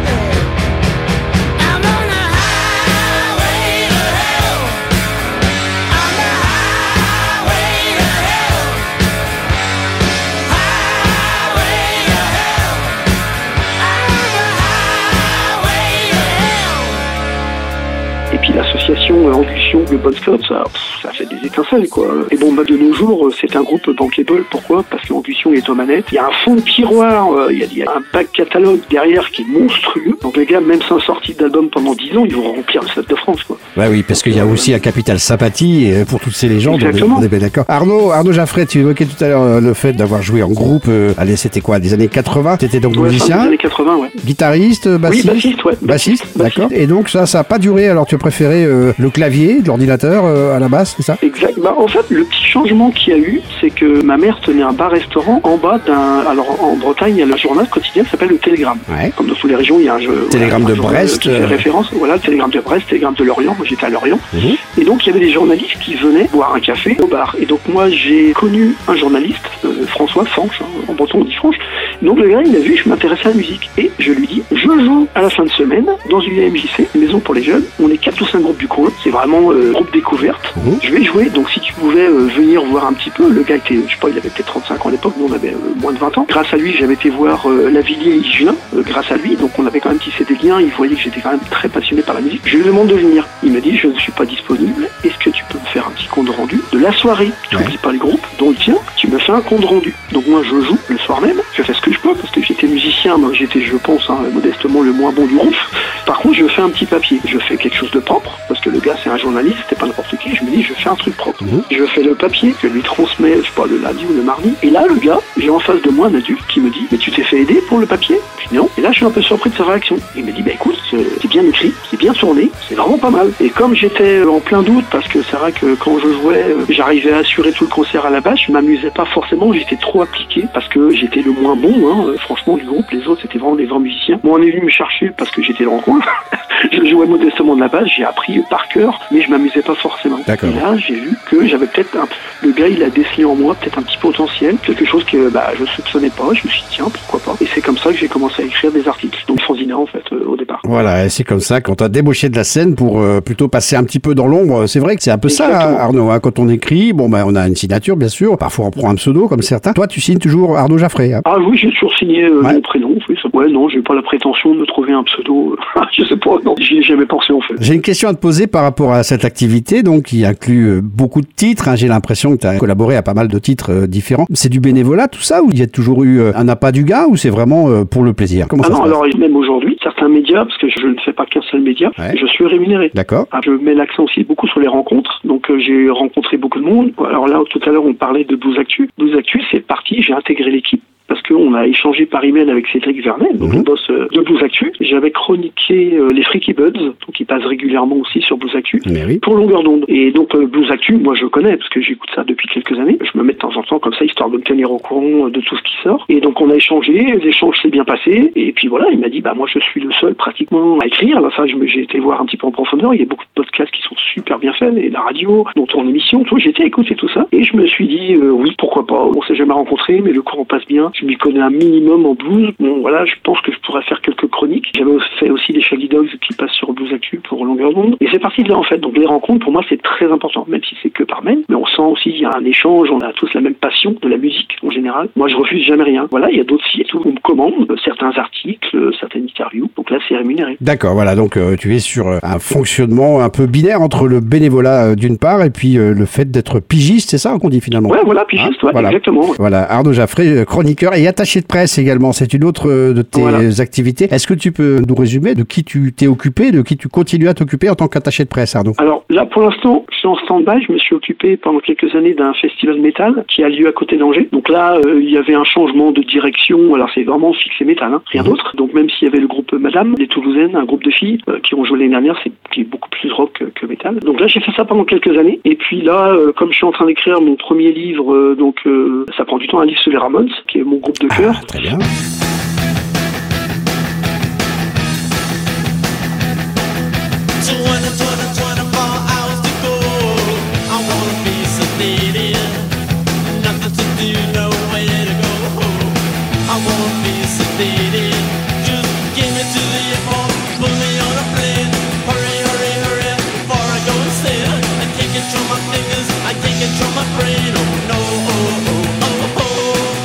L'association euh, Angus Young de Bon Scott, ça, pff, ça fait des étincelles, quoi. Et bon, bah, de nos jours, c'est un groupe bankable. Pourquoi ? Parce qu'Angus Young est aux manettes. Il y a un fond de tiroir, euh, il, y a, il y a un back catalogue derrière qui est monstrueux. Donc les gars, même sans sortie d'album pendant dix ans, ils vont remplir le Stade de France, quoi. Ouais, oui, parce qu'il y a aussi un capital sympathie pour toutes ces légendes. Exactement. On est bien d'accord. Arnaud, Arnaud Jaffray, tu évoquais tout à l'heure le fait d'avoir joué en groupe. Euh, allez, c'était quoi, des années quatre-vingts ? T'étais donc ouais, musicien ? Des années quatre-vingts, ouais. Guitariste, bassiste ? Oui, bassiste, ouais. Bassiste, bassiste d'accord. Et donc ça, ça a pas duré. Alors tu as préféré euh, le clavier de l'ordinateur euh, à la basse, c'est ça ? Exact. Bah, en fait, le petit changement qu'il y a eu, c'est que ma mère tenait un bar-restaurant en bas d'un... Alors, en Bretagne, il y a le journal quotidien qui s'appelle le Télégramme. Ouais. Comme dans toutes les régions, il y a un jeu... Télégramme voilà, de Brest. Qui fait référence. Voilà, le Télégramme de Brest, Télégramme de Lorient. Moi, j'étais à Lorient. Mmh. Et donc, il y avait des journalistes qui venaient boire un café au bar. Et donc, moi, j'ai connu un journaliste, euh, François Fanche, hein, en breton, on dit Franche. Donc, le gars, il a vu que je m'intéressais à la musique. Et je lui dis, je joue à la fin de semaine dans une M J C, une maison pour les jeunes. On est quatre ou cinq groupes du coin. C'est vraiment euh, groupe découverte. Mmh. Je vais jouer. Donc, si tu pouvais euh, venir voir un petit peu, le gars était, je sais pas, il avait peut-être trente-cinq ans à l'époque, nous on avait euh, moins de vingt ans. Grâce à lui, j'avais été voir euh, Lavilliers et Yves Julin, euh, grâce à lui, donc on avait quand même tissé des liens, il voyait que j'étais quand même très passionné par la musique. Je lui demande de venir. Il me dit, je ne suis pas disponible, est-ce que tu peux me faire un petit compte rendu de la soirée ? Tu n'oublies ouais. pas les groupes, dont le tien, tu me fais un compte rendu. Donc moi je joue le soir même, je fais ce que je peux, parce que j'étais musicien, moi j'étais, je pense, hein, modestement le moins bon du groupe. Par contre, je fais un petit papier, je fais quelque chose de propre, parce que le gars c'est un journaliste, c'était pas n'importe qui, je me dis, je fais un truc propre. Mmh. Je fais le papier, je lui transmets, je sais pas, le lundi ou le mardi. Et là, le gars, j'ai en face de moi un adulte qui me dit, mais tu t'es fait aider pour le papier ? Je dis non. Et là, je suis un peu surpris de sa réaction. Il me dit, bah écoute, c'est bien écrit, c'est bien tourné, c'est vraiment pas mal. Et comme j'étais en plein doute, parce que c'est vrai que quand je jouais, j'arrivais à assurer tout le concert à la base, je m'amusais pas forcément, j'étais trop appliqué, parce que j'étais le moins bon, hein, franchement, du groupe. Les autres, c'était vraiment des vrais musiciens. Moi, on est venu me chercher parce que j'étais dans le coin. Je jouais modestement de la base, j'ai appris par cœur, mais je m'amusais pas forcément. D'accord. Et là, j'ai vu que j'avais peut-être un... Le gars, il a décelé en moi peut-être un petit potentiel, quelque chose que bah, je soupçonnais pas. Je me suis dit, tiens, pourquoi pas. Et c'est comme ça que j'ai commencé à écrire des articles. Donc, fanzina, en fait, euh, au départ. Voilà, et c'est comme ça qu'on t'a débauché de la scène pour euh, plutôt passer un petit peu dans l'ombre. C'est vrai que c'est un peu Exactement. ça, Arnaud. Hein, quand on écrit, bon, bah, on a une signature, bien sûr. Parfois, on prend un pseudo, comme certains. Toi, tu signes toujours Arnaud Jaffray. Hein. Ah oui, j'ai toujours signé euh, ouais. mon prénom. Oui, ça... Ouais, non, j'ai pas la prétention de me trouver un pseudo. Je sais pas, non, j'y ai jamais pensé, en fait. J'ai une question à te poser par rapport à cette activité, donc, qui inclut beaucoup de titres. Hein. J'ai l'impression que tu as collaboré à pas mal de titres euh, différents. C'est du bénévolat, tout ça, ou il y a toujours eu euh, un appât du gars, ou c'est vraiment euh, pour le plaisir? Comment ah ça non, se passe? Alors même aujourd'hui, certains médias, parce que je ne fais pas qu'un seul média, ouais. je suis rémunéré. D'accord. Je mets l'accent aussi beaucoup sur les rencontres, donc euh, j'ai rencontré beaucoup de monde. Alors là, tout à l'heure, on parlait de Blues Actu. Blues Actu, c'est parti, j'ai intégré l'équipe. Parce qu'on a échangé par email avec Cédric Vernet, donc mmh. le boss euh, de Blues Actu. J'avais chroniqué euh, les Freaky Buds, donc ils passent régulièrement aussi sur Blues Actu, oui. pour longueur d'onde. Et donc euh, Blues Actu, moi je connais, parce que j'écoute ça depuis quelques années. Je me mets de temps en temps comme ça, histoire de me tenir au courant de tout ce qui sort. Et donc on a échangé, l'échange s'est bien passé. Et puis voilà, il m'a dit, bah moi je suis le seul pratiquement à écrire. Là, ça, je me, j'ai été voir un petit peu en profondeur. Il y a beaucoup de podcasts qui sont super bien faits, et la radio, dont ton émission, tout. J'ai été écouter tout ça. Et je me suis dit, euh, oui, pourquoi pas. On s'est jamais rencontrés, mais le courant passe bien. Je m'y connais un minimum en blues, bon voilà, je pense que je pourrais faire quelques chroniques. J'avais fait aussi des Shaggy Dogs qui passent sur Blues Actu pour longueur d'onde. Et c'est parti de là en fait. Donc les rencontres, pour moi, c'est très important, même si c'est que par mail. Mais on sent aussi qu'il y a un échange, on a tous la même passion de la musique en général. Moi, je refuse jamais rien. Voilà, il y a d'autres sites où on me commande euh, certains articles, euh, certaines interviews. Donc là, c'est rémunéré. D'accord, voilà, donc euh, tu es sur euh, un fonctionnement un peu binaire entre le bénévolat euh, d'une part et puis euh, le fait d'être pigiste, c'est ça qu'on dit finalement? Ouais, voilà, pigiste, Hein ouais, voilà. exactement. Ouais. Voilà, Arnaud Jaffray, euh, chroniqueur et attaché de presse également, c'est une autre euh, de tes Voilà. activités. Est-ce que tu peux nous résumer de qui tu t'es occupé, de qui tu continues à t'occuper en tant qu'attaché de presse, Arnaud? Alors là, pour l'instant, je suis en stand-by. Je me suis occupé pendant quelques années d'un festival métal qui a lieu à côté d'Angers. Donc là, euh, il y avait un changement de direction. Alors c'est vraiment fixé métal, hein, rien Mmh. d'autre. Donc même s'il y avait le groupe Madame, des Toulousaines, un groupe de filles euh, qui ont joué l'année dernière, c'est qui est beaucoup plus rock que, que métal. Donc là, j'ai fait ça pendant quelques années. Et puis là, euh, comme je suis en train d'écrire mon premier livre, euh, donc euh, ça prend du temps, un livre sur les Ramones, qui est mon groupe de cœur. Ah, très bien. twenty, twenty, twenty-four hours to go. I wanna be sedated. Nothing to do, nowhere to go. I wanna be sedated. Just get me to the airport, put me on a plane. Hurry, hurry, hurry, before I go insane. I can't control my fingers, I can't control my brain. Oh no, oh, oh, oh, oh.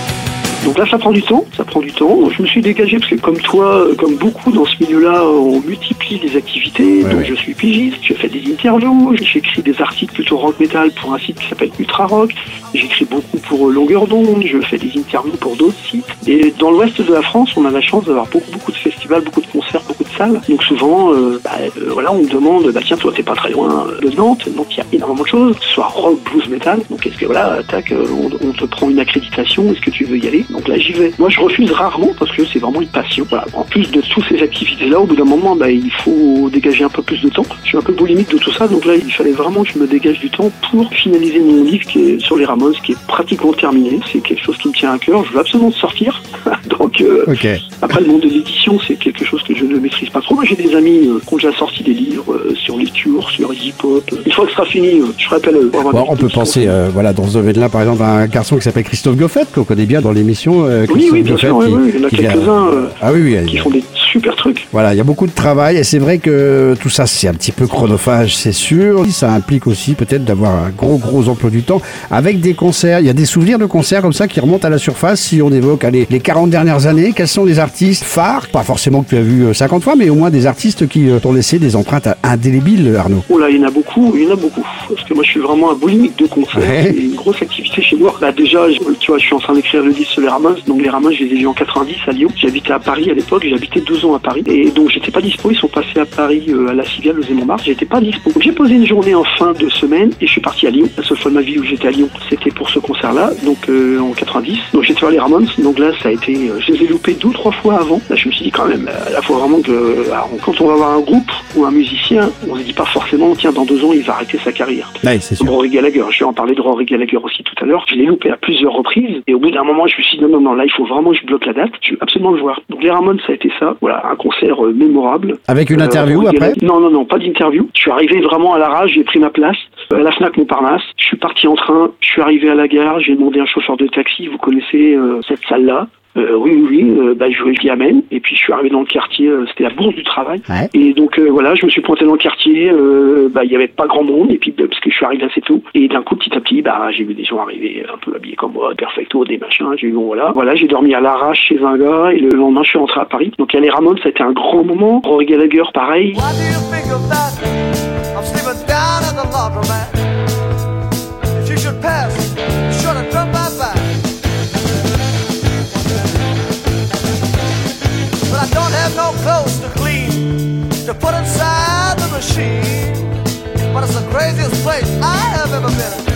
Donc là, ça prend du temps, ça prend du temps. Je me suis dégagé parce que comme toi, euh, comme beaucoup dans ce milieu-là, on multiplie les activités. Ouais, donc ouais. je suis pigiste, je fais des interviews, j'écris des articles plutôt rock metal pour un site qui s'appelle Ultra Rock. J'écris beaucoup pour euh, Longueur d'onde, je fais des interviews pour d'autres sites. Et dans l'ouest de la France, on a la chance d'avoir beaucoup, beaucoup de festivals, beaucoup de concerts, beaucoup de salles. Donc souvent, euh, bah, euh, voilà, on me demande, bah tiens, toi, t'es pas très loin de Nantes, donc il y a énormément de choses, que ce soit rock, blues, metal. Donc est-ce que voilà, tac, euh, on, on te prend une accréditation, est-ce que tu veux y aller? Donc là, j'y vais. Moi, je refuse rarement parce que c'est vraiment une passion. Voilà. En plus de toutes ces activités-là, au bout d'un moment, bah, il faut dégager un peu plus de temps. Je suis un peu boulimique de tout ça, donc là, il fallait vraiment que je me dégage du temps pour finaliser mon livre qui est sur les Ramones, qui est pratiquement terminé. C'est quelque chose qui me tient à cœur. Je veux absolument sortir. donc, euh, Ok. après, le monde de l'édition, c'est quelque chose que je ne maîtrise pas trop. Moi, j'ai des amis euh, qui ont déjà sorti des livres euh, sur lecture, sur hip-hop. Une fois que ce sera fini, euh, je rappelle. Euh, pour avoir Bon, des on peut petits penser, conseils. euh, voilà, dans ce domaine-là, par exemple, à un garçon qui s'appelle Christophe Goffet, qu'on connaît bien dans l'émission. euh, Oui, Christophe oui, bien Goffet, sûr. Oui, qui- oui, il y en a qui vient- quelques-uns euh, Ah oui, oui. qui il- font des super trucs. Voilà, il y a beaucoup de travail et c'est vrai que tout ça c'est un petit peu chronophage, c'est sûr. Ça implique aussi peut-être d'avoir un gros gros emploi du temps avec des concerts. Il y a des souvenirs de concerts comme ça qui remontent à la surface si on évoque allez, les quarante dernières années. Quels sont les artistes phares? Pas forcément que tu as vu euh, cinquante fois, mais au moins des artistes qui euh, t'ont laissé des empreintes indélébiles, Arnaud. Oh là, il y en a beaucoup, il y en a beaucoup. Parce que moi, je suis vraiment un boulimique de concerts. Ouais. C'est une grosse activité chez moi. Bah, déjà, je- tu vois, je suis en train d'écrire le livre sur les Ramones. Donc, les Ramones, je les ai vus en quatre-vingt-dix à Lyon. J'habitais à Paris à l'époque. J'habitais douze ans à Paris. Et donc, j'étais pas dispo. Ils sont passés à Paris, euh, à la Cigale, aux Montmartre. J'étais pas dispo. Donc, j'ai posé une journée en fin de semaine et je suis parti à Lyon. La seule fois de ma vie où j'étais à Lyon, c'était pour ce concert-là. Donc, euh, en quatre-vingt-dix. Donc, j'étais voir les Ramones. Donc là, ça a été, euh, je les ai loupés deux ou trois fois avant. Là, je me suis dit quand même, euh, là, faut vraiment que, euh, alors, quand on va voir un groupe ou un musicien, on se dit pas forcément, tiens, dans deux ans, il va arrêter sa carrière. Ouais, c'est sûr. Rory Gallagher, je vais en parler de Rory Gallagher aussi tout à l'heure. Je l'ai loupé à plusieurs reprises et au bout d'un moment, je me suis dit non, non, non, là, il faut vraiment que je bloque la date. Je veux absolument le voir. Donc les Ramones, ça a été ça. Voilà, un concert euh, mémorable. Avec une Euh, interview Rory après Gallagher- Non, non, non, pas d'interview. Je suis arrivé vraiment à l'arrache, j'ai pris ma place euh, à la Fnac Montparnasse. Je suis parti en train, je suis arrivé à la gare, j'ai demandé à un chauffeur de taxi, vous connaissez euh, cette salle-là? Euh, oui, oui, oui, euh, bah, je lui ai dit amen. Et puis je suis arrivé dans le quartier, euh, c'était la Bourse du Travail. Ouais. Et donc euh, voilà, je me suis pointé dans le quartier, euh, bah il y avait pas grand monde, et puis bah, parce que je suis arrivé assez tôt. Et d'un coup, petit à petit, bah j'ai vu des gens arriver un peu habillés comme moi, perfecto, des machins. J'ai vu bon voilà, voilà, j'ai dormi à l'arrache chez un gars, et le lendemain, je suis rentré à Paris. Donc il y a les Ramones, ça a été un grand moment. Rory Gallagher, pareil. What do you think of that? I'm sleeping down at the laundromat. If you should pass, you should have turned my back. But I don't have no clothes to clean, to put inside the machine. But it's the craziest place I have ever been in.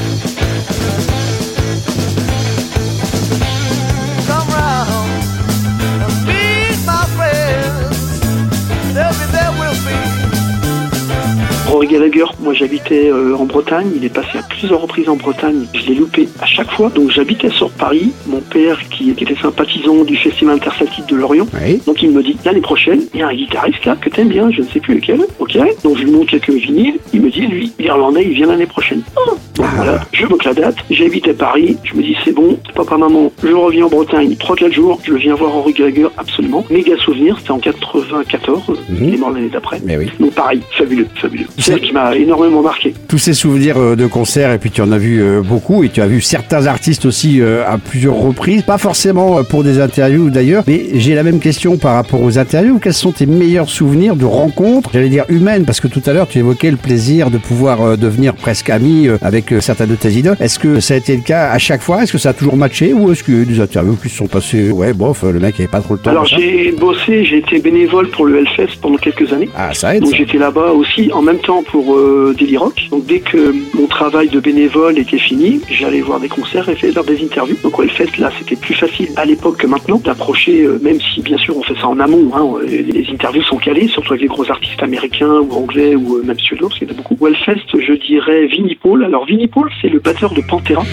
Come round and meet my friends. They'll be there with me. Rory Gallagher, moi j'habitais euh, en Bretagne, il est passé à plusieurs reprises en Bretagne, je l'ai loupé à chaque fois, donc j'habitais sur Paris, mon père qui, qui était sympathisant du Festival Interceltique de Lorient, Oui. donc il me dit, l'année prochaine, il y a un guitariste là que t'aimes bien, je ne sais plus lequel, ok, donc je lui montre quelques vinyles, il me dit, lui, l'Irlandais, il vient l'année prochaine. Oh. Donc Ah. voilà, je bloque la date, j'habite à Paris, je me dis c'est bon, papa, maman, je reviens en Bretagne, trois quatre jours, je viens voir Henry Gallagher, absolument, méga souvenir, c'était en quatre-vingt-quatorze, Mhm. il est mort l'année d'après. Mais oui. Donc pareil, fabuleux, fabuleux. C'est- C'est ce qui m'a énormément marqué. Tous ces souvenirs euh, de concerts, et puis tu en as vu euh, beaucoup, et tu as vu certains artistes aussi euh, à plusieurs reprises, pas forcément euh, pour des interviews d'ailleurs, mais j'ai la même question par rapport aux interviews. Quels sont tes meilleurs souvenirs de rencontres, j'allais dire humaines, parce que tout à l'heure tu évoquais le plaisir de pouvoir euh, devenir presque ami euh, avec euh, certains de tes idoles. Est-ce que ça a été le cas à chaque fois? Est-ce que ça a toujours matché, ou est-ce qu'il y a eu des interviews qui se sont passées, ouais, bof, le mec avait pas trop le temps? Alors machin. j'ai bossé, j'ai été bénévole pour le Hellfest pendant quelques années. Ah, ça aide. Donc Ça. j'étais là-bas aussi en même temps pour euh, Daily Rock. Donc dès que mon travail de bénévole était fini, j'allais voir des concerts et faire des interviews. Donc au Hellfest là, c'était plus facile à l'époque que maintenant d'approcher, euh, même si bien sûr on fait ça en amont. Hein, les, les interviews sont calées, surtout avec les gros artistes américains ou anglais ou euh, même suédois, parce qu'il y en a beaucoup. Au Hellfest, je dirais Vinnie Paul. Alors Vinnie Paul, c'est le batteur de Pantera.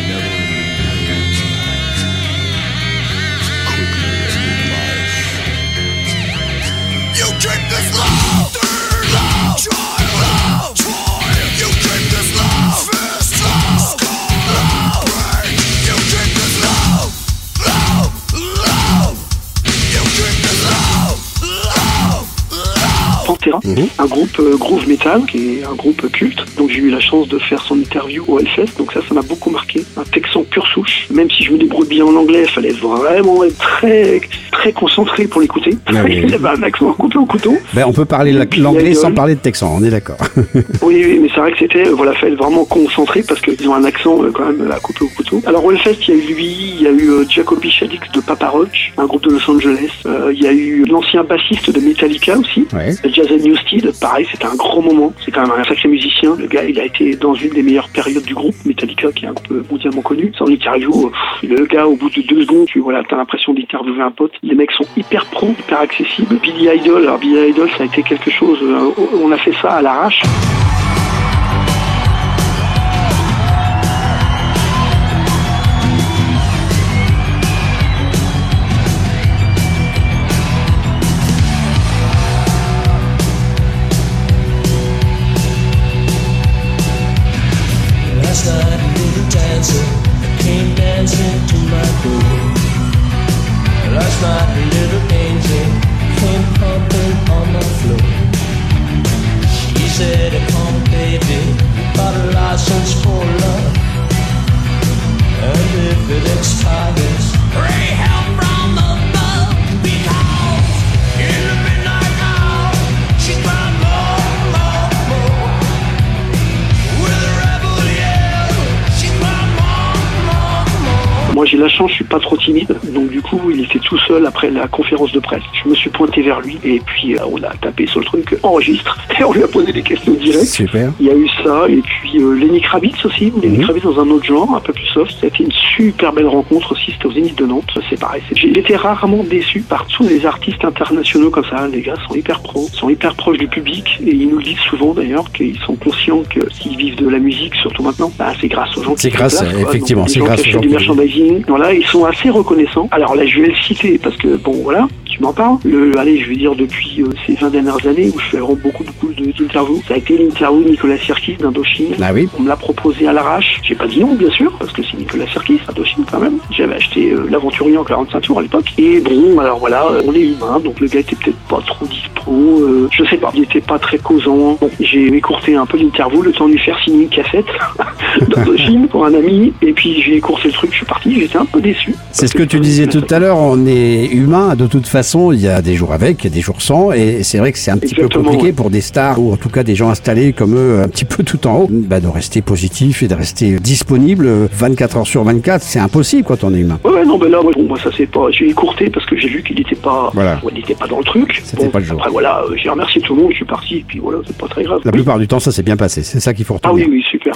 You keep this love, third love, child love, toy. You keep this love, first love, love, break. You keep this love, love, love. You keep this love, love, love. Pantera, Mhm. un groupe euh, groove metal qui est un groupe culte. Donc j'ai eu la chance de faire son interview au Hellfest, donc ça, ça m'a beaucoup marqué. Un Texan pure souche, même si je me débrouille bien en anglais, il fallait vraiment être très très concentré pour l'écouter. Ah oui. Il avait un accent coupé au couteau. Ben, on peut parler la- Puis l'anglais Idol. sans parler de texan, on est d'accord. Oui, oui, mais c'est vrai que c'était, euh, voilà, fallait être vraiment concentré parce qu'ils ont un accent euh, quand même à couper au couteau. Alors au Hellfest, il y a eu lui, il y a eu euh, Jacoby Shaddix de Papa Roach, un groupe de Los Angeles. Euh, il y a eu l'ancien bassiste de Metallica aussi. Ouais. Jason Newsted, pareil, c'était un grand moment. C'est quand même un sacré musicien. Le gars, il a été dans une des meilleures périodes du groupe, Metallica, qui est un groupe mondialement connu. Sans interview, pff, le gars, au bout de deux secondes, tu voilà, t'as l'impression d'interviewer un pote. Les mecs sont hyper pros, hyper accessibles. Billy Idol, alors Billy Idol, ça a été quelque chose. euh, on a fait ça à l'arrache. Last night a little dancer came dancing to my door. Last night a little angel came pumping on my floor. She said, come on baby, got a license for love. And if it expires, pray help from above. Because in the midnight hour, she cried more, more, more. With a rebel yell, she cried more, more, more. Moi, j'ai la chance, je suis pas trop timide. Donc, du coup, il était tout seul après la conférence de presse. Je me suis pointé vers lui et puis euh, on a tapé sur le truc enregistre et on lui a posé des questions directes. Super. Il y a eu ça, et puis euh, Lenny Kravitz aussi, Lenny Mhm. Kravitz dans un autre genre, un peu plus soft. C'était une super belle rencontre aussi, c'était au Zénith de Nantes, c'est pareil. c'est- J'ai été rarement déçu par tous les artistes internationaux comme ça. Les gars sont hyper pros, sont hyper proches du public, et ils nous le disent souvent d'ailleurs qu'ils sont conscients que s'ils vivent de la musique, surtout maintenant, bah, c'est grâce aux gens qui C'est se grâce, déplacent, quoi. effectivement, Donc, les c'est gens grâce qui aux gens achètent du qui- merchandising. Voilà, ils sont assez reconnaissants. Alors là, je vais le citer parce que, bon, voilà, tu m'en parles. Le, allez, je vais dire depuis euh, ces vingt dernières années où je fais vraiment beaucoup, beaucoup de- d'interviews. Ça a été l'interview de Nicolas Sirkis d'Indochine. Ah oui. On me l'a proposé à l'arrache. J'ai pas dit non, bien sûr, parce que c'est Nicolas Sirkis, Indochine quand même. J'avais acheté euh, l'Aventurier en quarante-cinq tours à l'époque. Et bon, alors voilà, euh, on est humain, donc le gars était peut-être pas trop dispo. Euh, je sais pas, il était pas très causant. Bon, j'ai écourté un peu l'interview, le temps de lui faire signer une cassette d'Indochine pour un ami. Et puis j'ai écourté le truc, je suis parti. J'étais un peu déçu. C'est ce que tu disais tout à l'heure, on est humain, de toute façon, il y a des jours avec, il y a des jours sans, et c'est vrai que c'est un petit Exactement, peu compliqué ouais. pour des stars, ou en tout cas des gens installés comme eux, un petit peu tout en haut, bah, de rester positif et de rester disponible vingt-quatre heures sur vingt-quatre, c'est impossible quand on est humain. Ouais, ouais, non, ben là, moi, bon, moi ça c'est pas. J'ai écourté parce que j'ai vu qu'il était pas. Voilà. ouais, il était pas dans le truc. C'était pas le jour. Après voilà, euh, j'ai remercié tout le monde, je suis parti, et puis voilà, c'est pas très grave. La Oui. plupart du temps, ça s'est bien passé, c'est ça qu'il faut Ah oui, retenir. oui, super.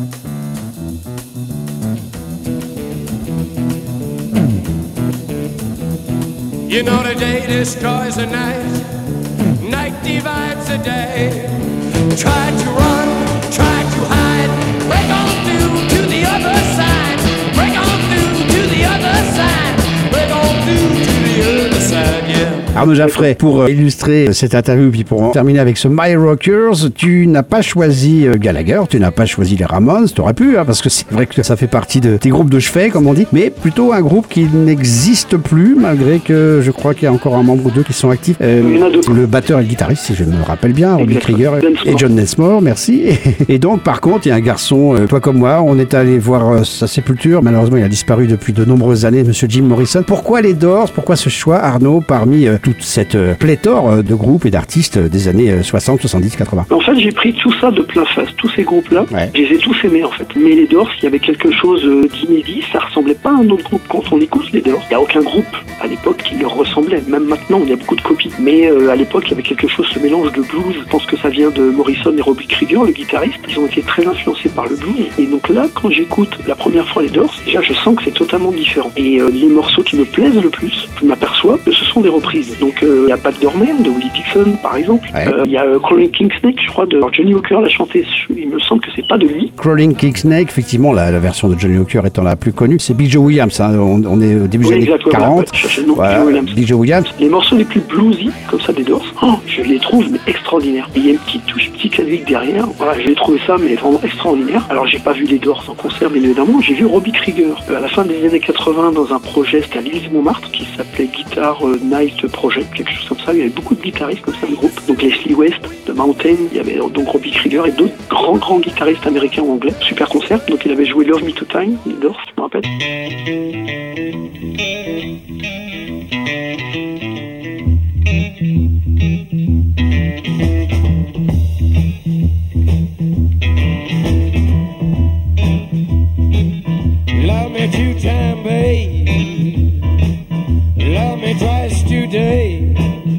You know the day destroys the night, night divides the day. Tried to run, tried to hide. Break on through to the other side. Break on through to the other side. Break on through to the other side, yeah. Arnaud Jaffray, pour illustrer cette interview, puis pour terminer avec ce My Rockers, tu n'as pas choisi Gallagher, tu n'as pas choisi les Ramones, t'aurais pu, hein, parce que c'est vrai que ça fait partie de tes groupes de chevet, comme on dit, mais plutôt un groupe qui n'existe plus, malgré que je crois qu'il y a encore un membre ou deux qui sont actifs. Euh, le batteur et le guitariste, si je me rappelle bien, Robbie Krieger et John Densmore, merci. Et donc, par contre, il y a un garçon, euh, toi comme moi, on est allé voir euh, sa sépulture, malheureusement il a disparu depuis de nombreuses années, Monsieur Jim Morrison. Pourquoi les Doors? Pourquoi ce choix, Arnaud, parmi euh, toute cette euh, pléthore euh, de groupes et d'artistes euh, des années euh, soixante, soixante-dix, quatre-vingts? En fait, j'ai pris tout ça de plein face, tous ces groupes-là, ouais. Je les ai tous aimés en fait. Mais les Doors, il y avait quelque chose euh, d'inédit, ça ressemblait pas à un autre groupe. Quand on écoute les Doors, il n'y a aucun groupe à l'époque qui leur ressemblait. Même maintenant, il y a beaucoup de copies. Mais euh, à l'époque, il y avait quelque chose, ce mélange de blues. Je pense que ça vient de Morrison et Robbie Krieger, le guitariste. Ils ont été très influencés par le blues. Et donc là, quand j'écoute la première fois les Doors, déjà, je sens que c'est totalement différent. Et euh, les morceaux qui me plaisent le plus, je m'aperçois que ce sont des reprises. Donc il euh, y a Backdoor Man de Willie Dixon, par exemple. Il ouais. euh, y a euh, Crawling King Snake, je crois, de Johnny Hooker l'a chanté. Il me semble que c'est pas de lui. Crawling King Snake, effectivement, la, la version de Johnny Hooker étant la plus connue, c'est Big Joe Williams. Hein. On, on est au début des oui, années quarante. Nom, voilà, Big, Williams. Big Joe Williams. Les morceaux les plus bluesy, comme ça, des Doors, oh, je les trouve mais extraordinaires. Et il y a une petite touche psychédélique derrière. Voilà, j'ai trouvé ça mais vraiment extraordinaire. Alors j'ai pas vu les Doors en concert, bien évidemment. J'ai vu Robbie Krieger euh, à la fin des années quatre-vingts dans un projet, c'était à l'Élysée-Montmartre, qui s'appelait Guitar Night Project, quelque chose comme ça. Il y avait beaucoup de guitaristes comme ça, le groupe. Donc Leslie West, de Mountain, il y avait donc Robbie Krieger et d'autres grands grands guitaristes américains ou anglais. Super concert. Donc il avait joué Love Me to Time, les Doors, je me rappelle. Love me two time, babe. Love me twice today.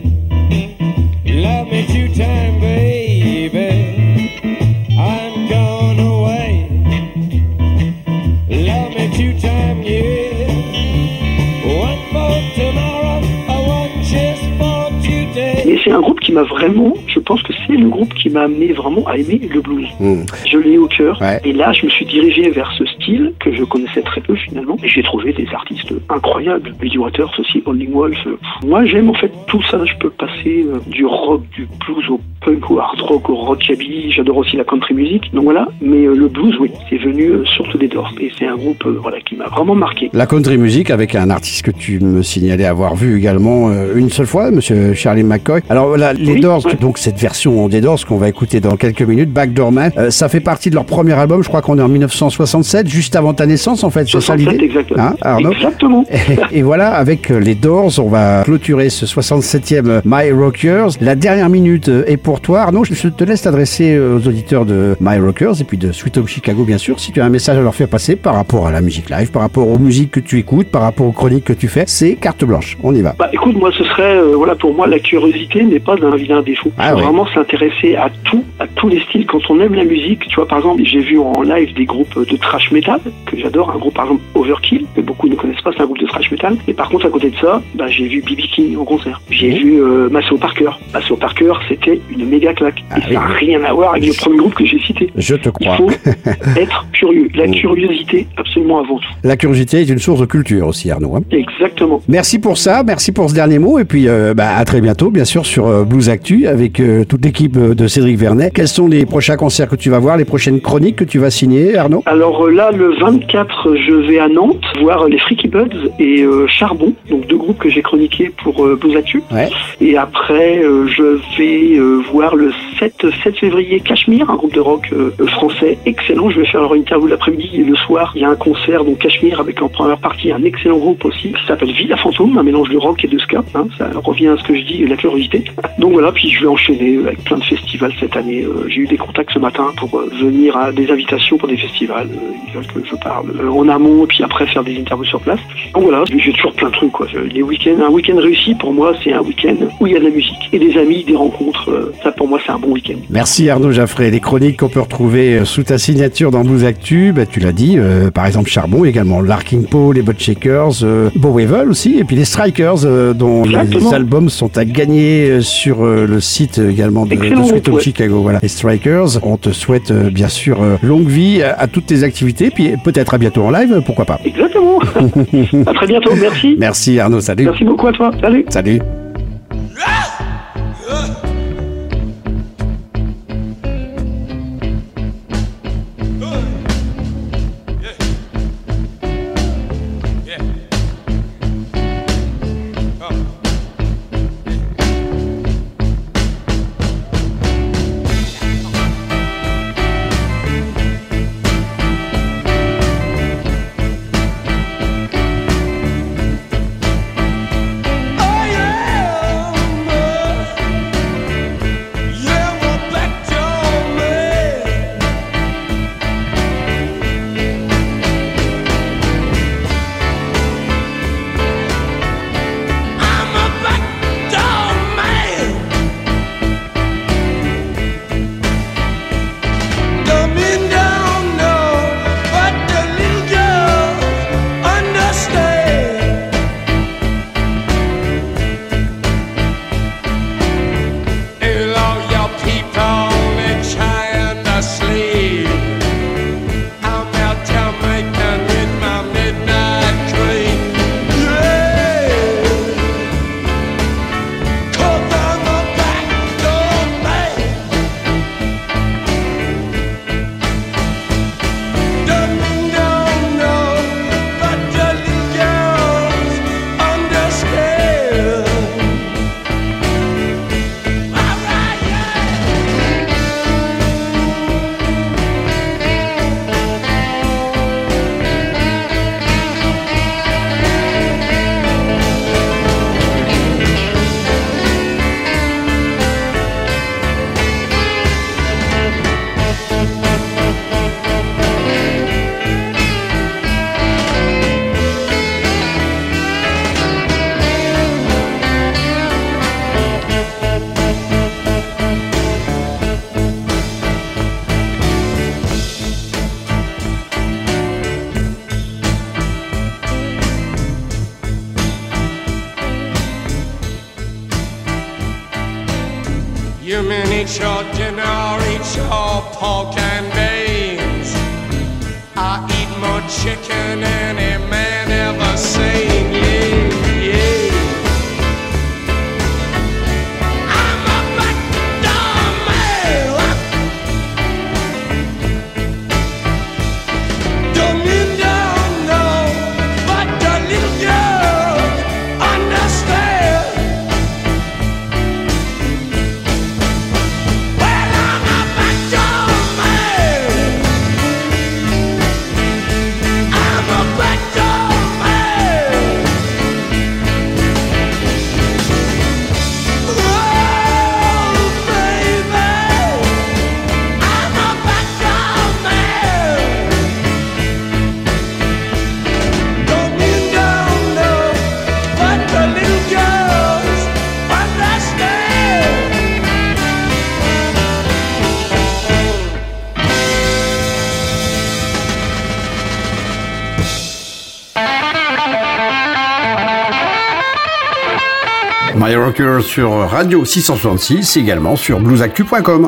Love me two time, baby. I'm gone away. Love me two time, yeah. One for tomorrow, one just for today. Mais c'est un groupe qui m'a vraiment, je pense que c'est le groupe qui m'a amené vraiment à aimer le blues. Mmh. Je l'ai au cœur. Ouais. Et là, je me suis dirigé vers ce style que je connaissais très peu finalement. Et j'ai trouvé des artistes incroyables. Buddy Waters aussi, Howlin' Wolf. Moi, j'aime en fait tout ça. Je peux passer euh, du rock, du blues au punk, au hard rock, au rockabilly. J'adore aussi la country music. Donc voilà. Mais euh, le blues, oui, c'est venu euh, surtout des Doors. Et c'est un groupe euh, voilà, qui m'a vraiment marqué. La country music avec un artiste que tu me signalais avoir vu également euh, une seule fois, Monsieur Charlie McCoy. Alors voilà, les oui, Doors, ouais. Donc cette version des Doors qu'on va écouter dans quelques minutes, Backdoor Man, euh, ça fait partie de leur premier album. Je crois qu'on est en dix-neuf cent soixante-sept, juste avant ta naissance en fait. C'est ça l'idée, exactement. Hein, Arnaud exactement. Et, et voilà, avec les Doors, on va clôturer ce soixante-septième My Rockers. La dernière minute est pour toi, Arnaud. Je te laisse t'adresser aux auditeurs de My Rockers et puis de Sweet Home Chicago, bien sûr. Si tu as un message à leur faire passer par rapport à la musique live, par rapport aux musiques que tu écoutes, par rapport aux chroniques que tu fais, c'est carte blanche. On y va. Bah, écoute, moi, ce serait, euh, voilà, pour moi, la curiosité n'est pas un vilain défaut. Il ah, faut oui. vraiment s'intéresser à tout, à tous les styles. Quand on aime la musique, tu vois, par exemple, j'ai vu en live des groupes de thrash metal que j'adore. Un groupe, par exemple, Overkill, que beaucoup ne connaissent pas, c'est un groupe de thrash metal. Et par contre, à côté de ça, bah, j'ai vu B B King en concert. J'ai mmh. vu euh, Maceo Parker. Maceo Parker, c'était une méga claque. Ah, et oui. ça n'a rien à voir avec le premier groupe que j'ai cité. Je te crois. Il faut être curieux. La mmh. curiosité, absolument avant tout. La curiosité est une source de culture aussi, Arnaud. Hein. Exactement. Merci pour ça, merci pour ce dernier mot. Et puis, euh, bah, à très bientôt, bien sûr, sur euh, Blues Actu avec euh, toute l'équipe de Cédric Vernet. Quels sont les prochains concerts que tu vas voir, les prochaines chroniques que tu vas signer, Arnaud? Alors euh, là, le vingt-quatre, je vais à Nantes voir les Freaky Buds et euh, Charbon, donc deux groupes que j'ai chroniqués pour euh, Blues Actu. Ouais. Et après, euh, je vais euh, voir le sept février Cachemire, un groupe de rock euh, français excellent. Je vais faire leur interview l'après-midi et le soir, il y a un concert, donc Cachemire, avec en première partie un excellent groupe aussi, qui s'appelle Villa Fantôme, un mélange de rock et de ska. Hein, ça revient à ce que je dis, la curiosité. Donc voilà, puis je vais enchaîner avec plein de festivals cette année. Euh, j'ai eu des contacts ce matin pour euh, venir à des invitations pour des festivals. Euh, ils veulent que je parle euh, en amont et puis après faire des interviews sur place. Donc voilà, je vais j'ai toujours plein de trucs, quoi. Je- les week-ends, un week-end réussi, pour moi, c'est un week-end où il y a de la musique et des amis, des rencontres. euh, ça, pour moi, c'est un bon week-end. Merci Arnaud Jaffray. Les chroniques qu'on peut retrouver euh, sous ta signature dans Blues Actu, bah, tu l'as dit, euh, par exemple Charbon, également Larking Poe, les Butt Shakers, euh, Bowevel aussi, et puis les Strikers, euh, dont Exactement. les albums sont à gagner euh, sur euh, le site euh, également de, de Excellent Sweet groupe, Home ouais. Chicago. Voilà, les Strikers. On te souhaite euh, bien sûr euh, longue vie à, à toutes tes activités, puis peut-être à bientôt en live, pourquoi pas. Exactement. À très bientôt, merci. Merci Arnaud, salut. Merci beaucoup à toi. Salut. Salut. Oh yeah, You mean eat your dinner, eat your pork and beans. I eat more chicken than any man ever seen. Yeah, yeah. I'm a backdoor man. Don't you know, but the little girls understand. Well, I'm a backdoor man. I'm a backdoor man. Oh, baby, I'm a backdoor man. Don't you know, but the little girls understand. My Rocker sur Radio six cent soixante-six, également sur blues actu point com.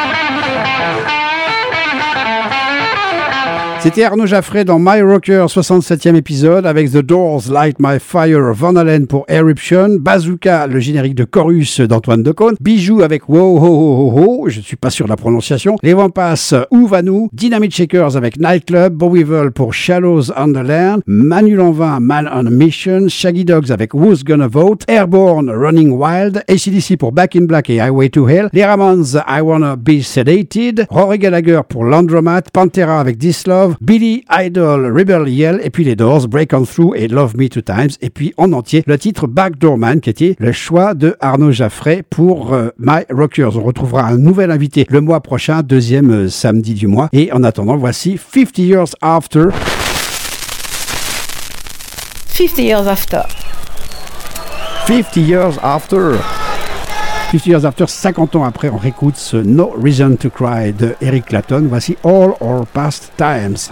C'était Arnaud Jaffray dans My Rocker, soixante-septième épisode, avec The Doors, Light My Fire, Van Halen pour Eruption, Bazooka, le générique de Chorus d'Antoine Decaune, Bijou avec Wow Ho Ho Ho Ho, je ne suis pas sûr de la prononciation, Les Vampas, Où va-nous, Dynamite Shakers avec Nightclub, Bowevel pour Shallows Underland, Manu Lanvin, Man on a Mission, Shaggy Dogs avec Who's Gonna Vote, Airborne, Running Wild, A C D C pour Back in Black et Highway to Hell, les Ramones, I Wanna Be Sedated, Rory Gallagher pour Laundromat, Pantera avec This Love, Billy Idol, Rebel Yell, et puis les Doors, Break On Through et Love Me Two Times, et puis en entier le titre Backdoor Man qui était le choix de Arnaud Jaffray pour euh, My Rockers. On retrouvera un nouvel invité le mois prochain, deuxième euh, samedi du mois, et en attendant voici fifty Years After. fifty years after. fifty years after. fifty years after, cinquante ans après, on réécoute ce No Reason to Cry de Eric Clapton. Voici All Our Past Times.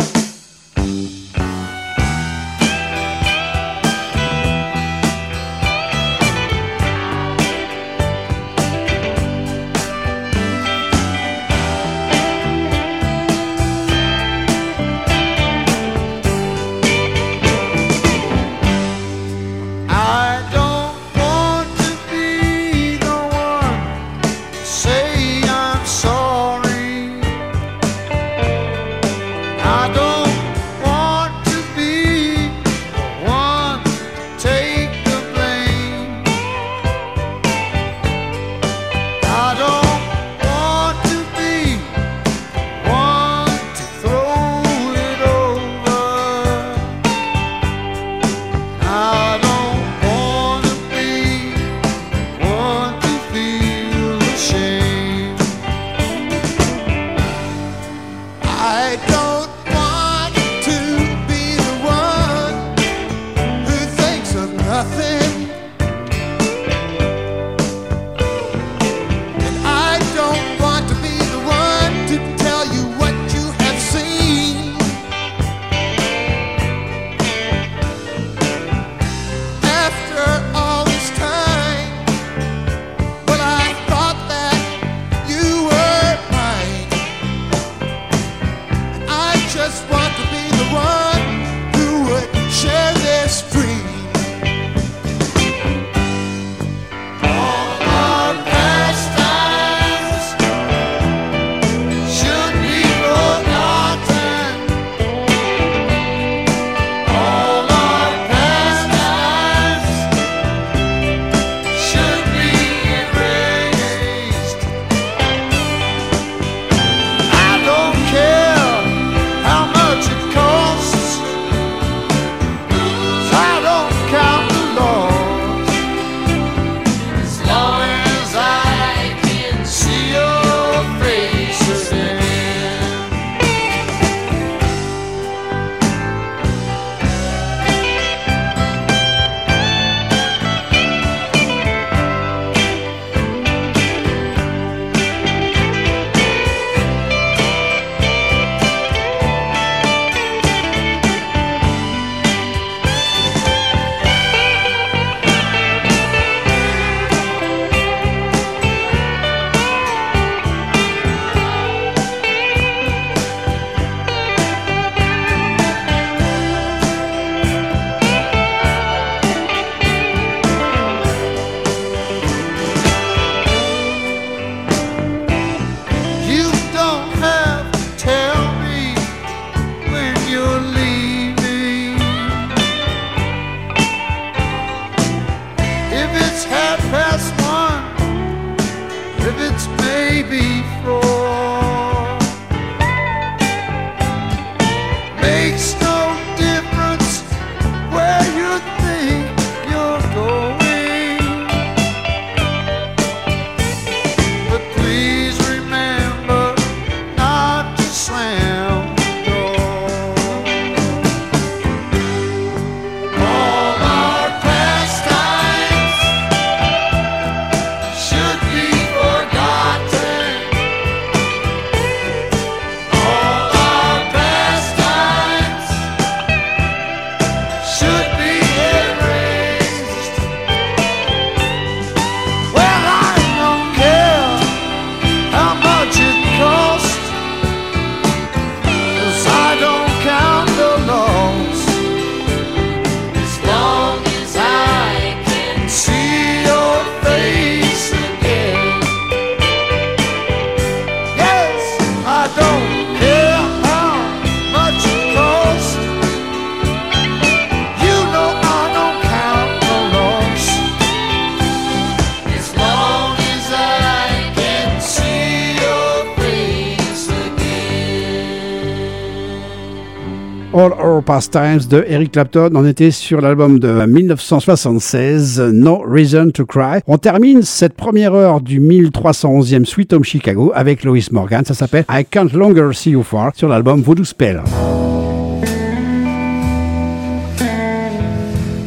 All Our Past Times de Eric Clapton. On était sur l'album de dix-neuf cent soixante-seize, No Reason to Cry. On termine cette première heure du mille trois cent onzième Sweet Home Chicago avec Lois Morgan. Ça s'appelle I Can't Longer See You Far sur l'album Voodoo Spell.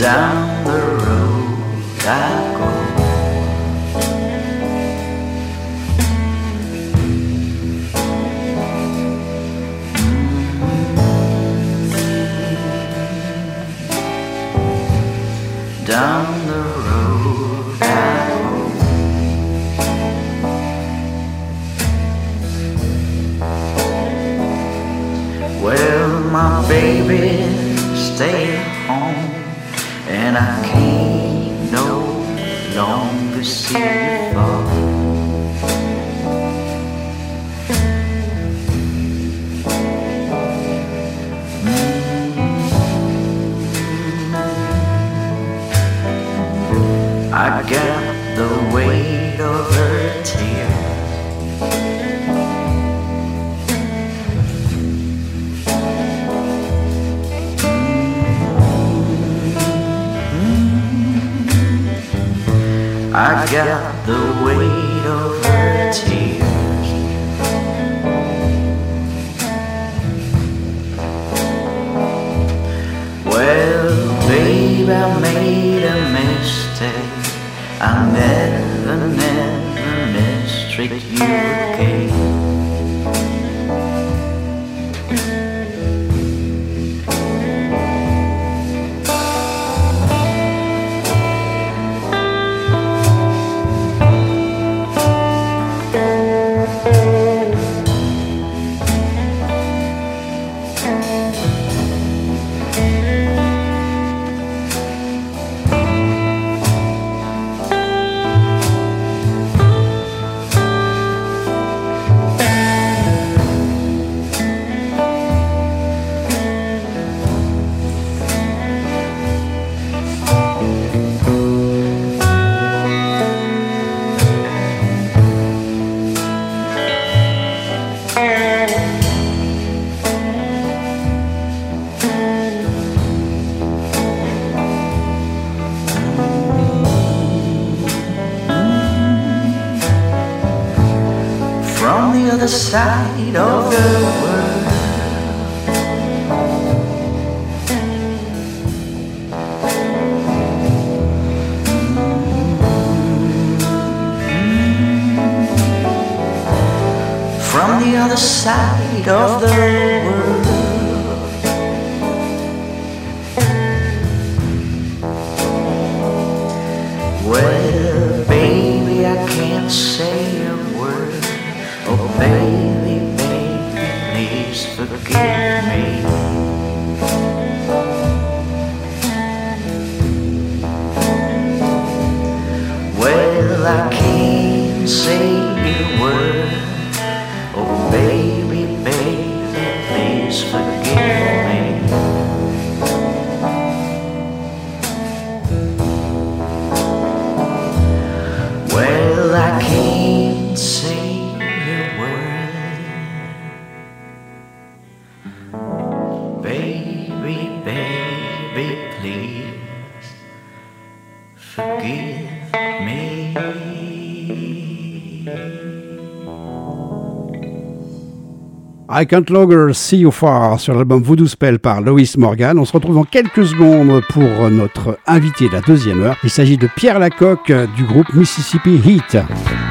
down the road I go. Down the road I go. Well, my baby stay home, and I can't no longer see you fall. I got the weight of her tears. I got the weight of her tears. Well, babe, I made a mistake. I never, never mistreat you again. From the other side of the world, from the other side of the world, well, baby, I can't say a word. Oh, baby, baby, please forgive me. Well, I can't say a word. Oh, baby, baby, please forgive me. Well, I can't say baby, baby, please forgive me. I Can't Longer See You Far sur l'album Voodoo Spell par Lois Morgan. On se retrouve dans quelques secondes pour notre invité de la deuxième heure. Il s'agit de Pierre Lacocque du groupe Mississippi Heat.